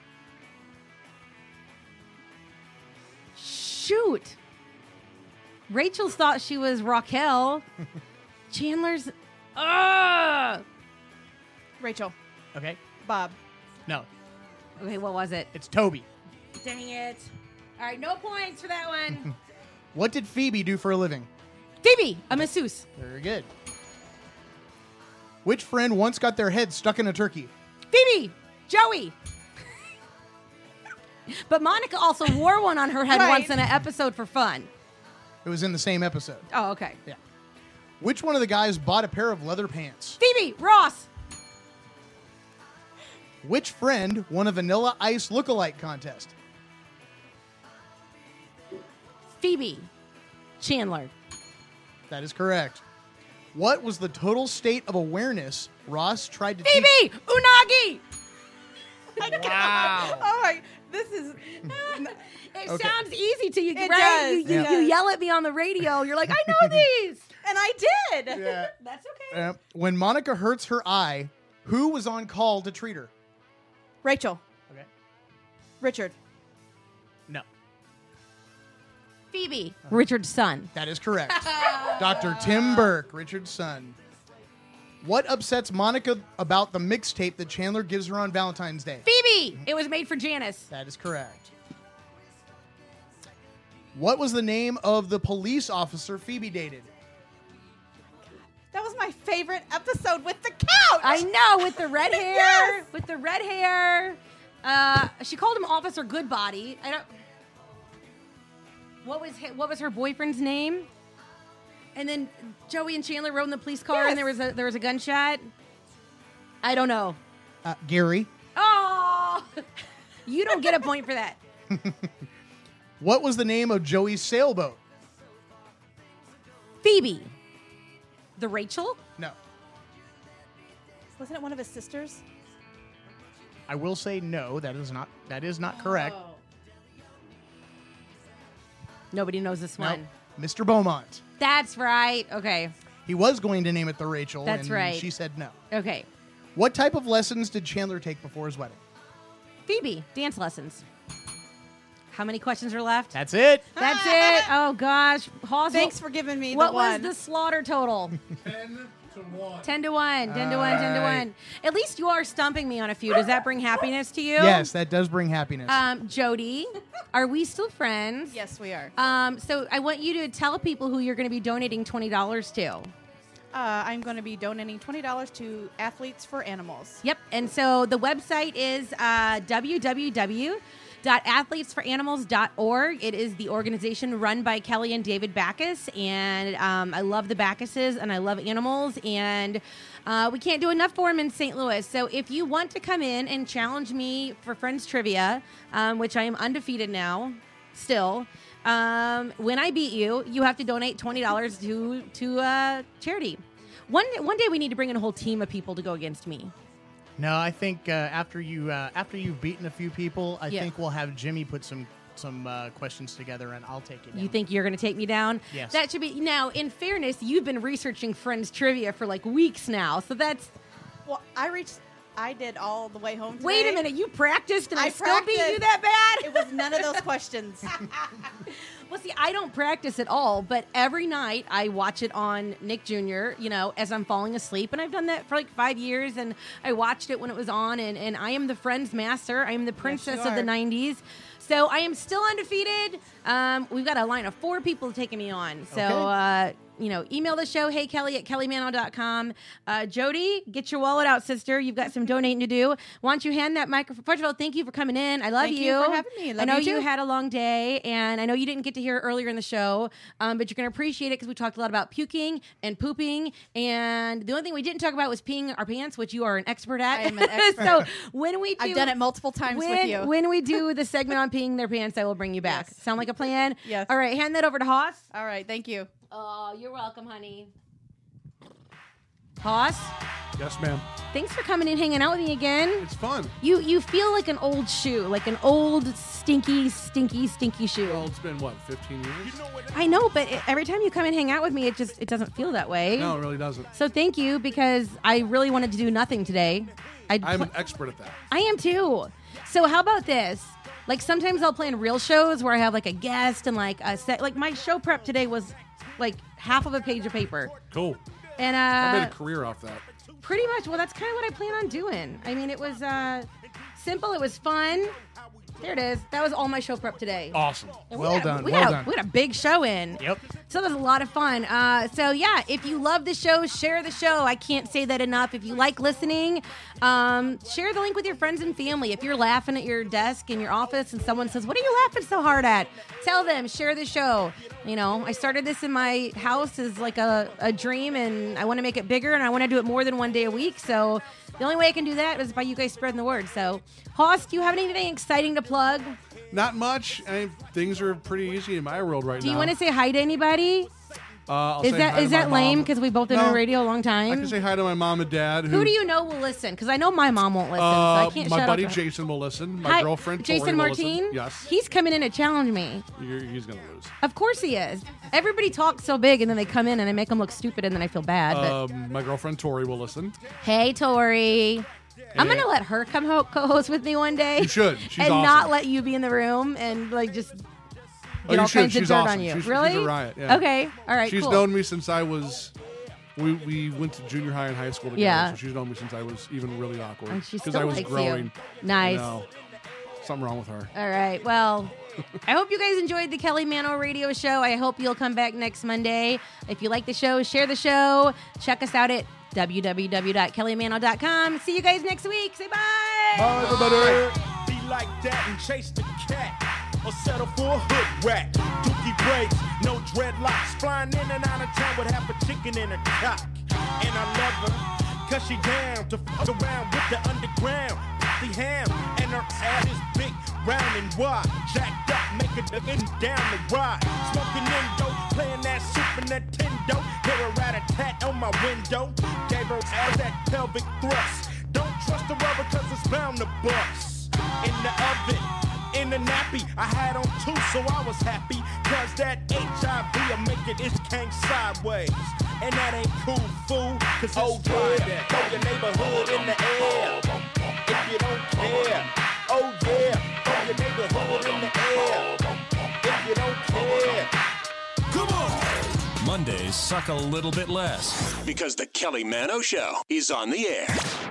Shoot. Rachel thought she was Raquel. Chandler's... Ugh! Rachel. Okay. Bob. No, Okay, what was it? it's Toby. Dang it. All right, no points for that one. What did Phoebe do for a living? Phoebe, a masseuse. Very good. Which friend once got their head stuck in a turkey? Phoebe, Joey. But Monica also wore one on her head Right. once in an episode for fun. It was in the same episode. Oh, okay. Yeah. Which one of the guys bought a pair of leather pants? Phoebe, Ross. Which friend won a Vanilla Ice lookalike contest? Phoebe, Chandler. That is correct. What was the total state of awareness Ross tried to teach? Phoebe, Unagi. my Wow. God. Oh my, this is. It Okay. sounds easy to you, It right? does. You, you, It you does. yell at me on the radio. You're like, I know these. And I did. Yeah. That's okay. Uh, when Monica hurts her eye, who was on call to treat her? Rachel. Okay. Richard. No. Phoebe. Richard's son. That is correct. Doctor Tim Burke, Richard's son. What upsets Monica about the mixtape that Chandler gives her on Valentine's Day? Phoebe. It was made for Janice. That is correct. What was the name of the police officer Phoebe dated? That was my favorite episode with the couch. I know, with the red hair. Yes. With the red hair. Uh, she called him Officer Goodbody. I don't. What was hi- what was her boyfriend's name? And then Joey and Chandler rode in the police car, Yes. and there was a there was a gunshot. I don't know. Uh, Gary. Oh, you don't get a point for that. What was the name of Joey's sailboat? Phoebe. The Rachel? No. Wasn't it one of his sisters? I will say no. That is not. That is not correct. Oh. Nobody knows this Nope. one. Mister Beaumont. That's right. Okay. He was going to name it the Rachel. That's and right. She said no. Okay. What type of lessons did Chandler take before his wedding? Phoebe, dance lessons. How many questions are left? That's it. That's it. Oh gosh. Hoss, Thanks what- for giving me What the was one. the slaughter total? Ten to one. Ten to one. Ten to one. Ten to All right. one. At least you are stumping me on a few. Does that bring happiness to you? Yes, that does bring happiness. Um, Jody, are we still friends? Yes, we are. Um, so I want you to tell people who you're going to be donating twenty dollars to. Uh, I'm going to be donating twenty dollars to Athletes for Animals. Yep. And so the website is uh, w w w dot athletes for animals dot org. It is the organization run by Kelly and David Backus. And um, I love the Backuses and I love animals. And uh, we can't do enough for them in Saint Louis. So if you want to come in and challenge me for Friends Trivia, um, which I am undefeated now, still, um, when I beat you, you have to donate twenty dollars to, to uh, charity. One, one day we need to bring in a whole team of people to go against me. no, I think uh, after you uh, after you've beaten a few people, I Yeah. think we'll have Jimmy put some some uh, questions together, and I'll take it. You think you're going to take me down? Yes. That should be. Now, in fairness, you've been researching Friends trivia for like weeks now, so that's. Well, I reached. I did all the way home today. Wait a minute, you practiced and I, I still beat you practiced. that bad? It was none of those questions. Well, see, I don't practice at all, but every night I watch it on Nick Junior, you know, as I'm falling asleep. And I've done that for like five years, and I watched it when it was on, and, and I am the Friends master. I am the princess of the are. nineties. So I am still undefeated. Um, we've got a line of four people taking me on. So, Okay. uh, you know, email the show, hey, Kelly at kelly mano dot com. Uh, Jody, get your wallet out, sister. You've got some donating to do. Why don't you hand that microphone? First of all, thank you for coming in. I love Thank you. you for having me. I Love know you you too. had a long day, and I know you didn't get to hear it earlier in the show, um, but you're going to appreciate it because we talked a lot about puking and pooping, and the only thing we didn't talk about was peeing our pants, which you are an expert at. I am an expert. So when we do, I've done it multiple times when, with you. When we do the segment on peeing their pants, I will bring you back. Yes. Sound like a plan? Yes. All right, hand that over to Hoss. All right, thank you. Oh, you're welcome, honey. Hoss, Yes, ma'am. thanks for coming in, hanging out with me again. It's fun. You you feel like an old shoe, like an old stinky, stinky, stinky shoe. Well, it's been what, fifteen years? I know, but it- every time you come and hang out with me, it just it doesn't feel that way. No, it really doesn't. So thank you, because I really wanted to do nothing today. I'd I'm pl- an expert at that. I am too. So how about this? Like sometimes I'll plan real shows where I have like a guest and like a set. Like my show prep today was like half of a page of paper, Cool. and I made uh, a career off that. pretty much. Well, that's kind of what I plan on doing. I mean, it was uh, simple. It was fun. There it is. That was all my show prep today. Awesome. And we Well had- done, We well had, a- done. we had a big show in. Yep. So that was a lot of fun. Uh, so yeah, if you love the show, share the show. I can't say that enough. If you like listening, um, share the link with your friends and family. If you're laughing at your desk in your office and someone says, "What are you laughing so hard at?" Tell them. Share the show. You know, I started this in my house as like a, a dream, and I want to make it bigger, and I want to do it more than one day a week. So the only way I can do that is by you guys spreading the word. So, Hoss, do you have anything exciting to plug? Not much. I mean, things are pretty easy in my world right Do now. you want to say hi to anybody? Uh, I'll Is say that hi to is my that lame? mom. Because we both been No. on radio a long time. I can say hi to my mom and dad. Who do you know will listen? Because I know my mom won't listen. so I Uh, can't my shut buddy up. Jason will listen. My Hi, girlfriend Tori Jason will listen. Martin. Yes, He's coming in to challenge me. You're, he's gonna lose. Of course he is. Everybody talks so big, and then they come in and I make them look stupid, and then I feel bad. But Um, my girlfriend Tori will listen. hey, Tori. I'm And- gonna let her come ho- co-host with me one day. You should. She's and awesome. not let you be in the room and like just Oh, get you all should. kinds She's of dirt awesome. on you. She's, really? She's a riot. Yeah. Okay. All right. She's cool. known me since I was. We, we went to junior high and high school together. Yeah. So she's known me since I was even really awkward. And she Because still I was likes you. growing. Nice. You know, something wrong with her. All right. Well, I hope you guys enjoyed the Kelly Mano Radio Show. I hope you'll come back next Monday. If you like the show, share the show. Check us out at w w w dot kelly mano dot com. See you guys next week. Say bye. Bye, everybody. Be like that and chase the cat. Or settle for a hood rat. Dookie braids, no dreadlocks. Flying in and out of town with half a chicken in a cock. And I love her, cause she down to fuck around with the underground. The ham, and her ass is big, round and wide. Jacked up, make a in down the ride. Smoking Indo, playing that Super Nintendo. Hear a rat-a-tat on my window. Gave her ass that pelvic thrust. Don't trust the rubber cause it's bound to bust. In the oven, in the nappy, I had on two, so I was happy. Cause that H I V will make it itch came sideways. And that ain't cool, fool. Cause it's oh, Friday. Throw your neighborhood in the air. If you don't care. Oh yeah. Throw your neighborhood in the air. If you don't care. Come on! Mondays suck a little bit less. Because the Kelly Mano Show is on the air.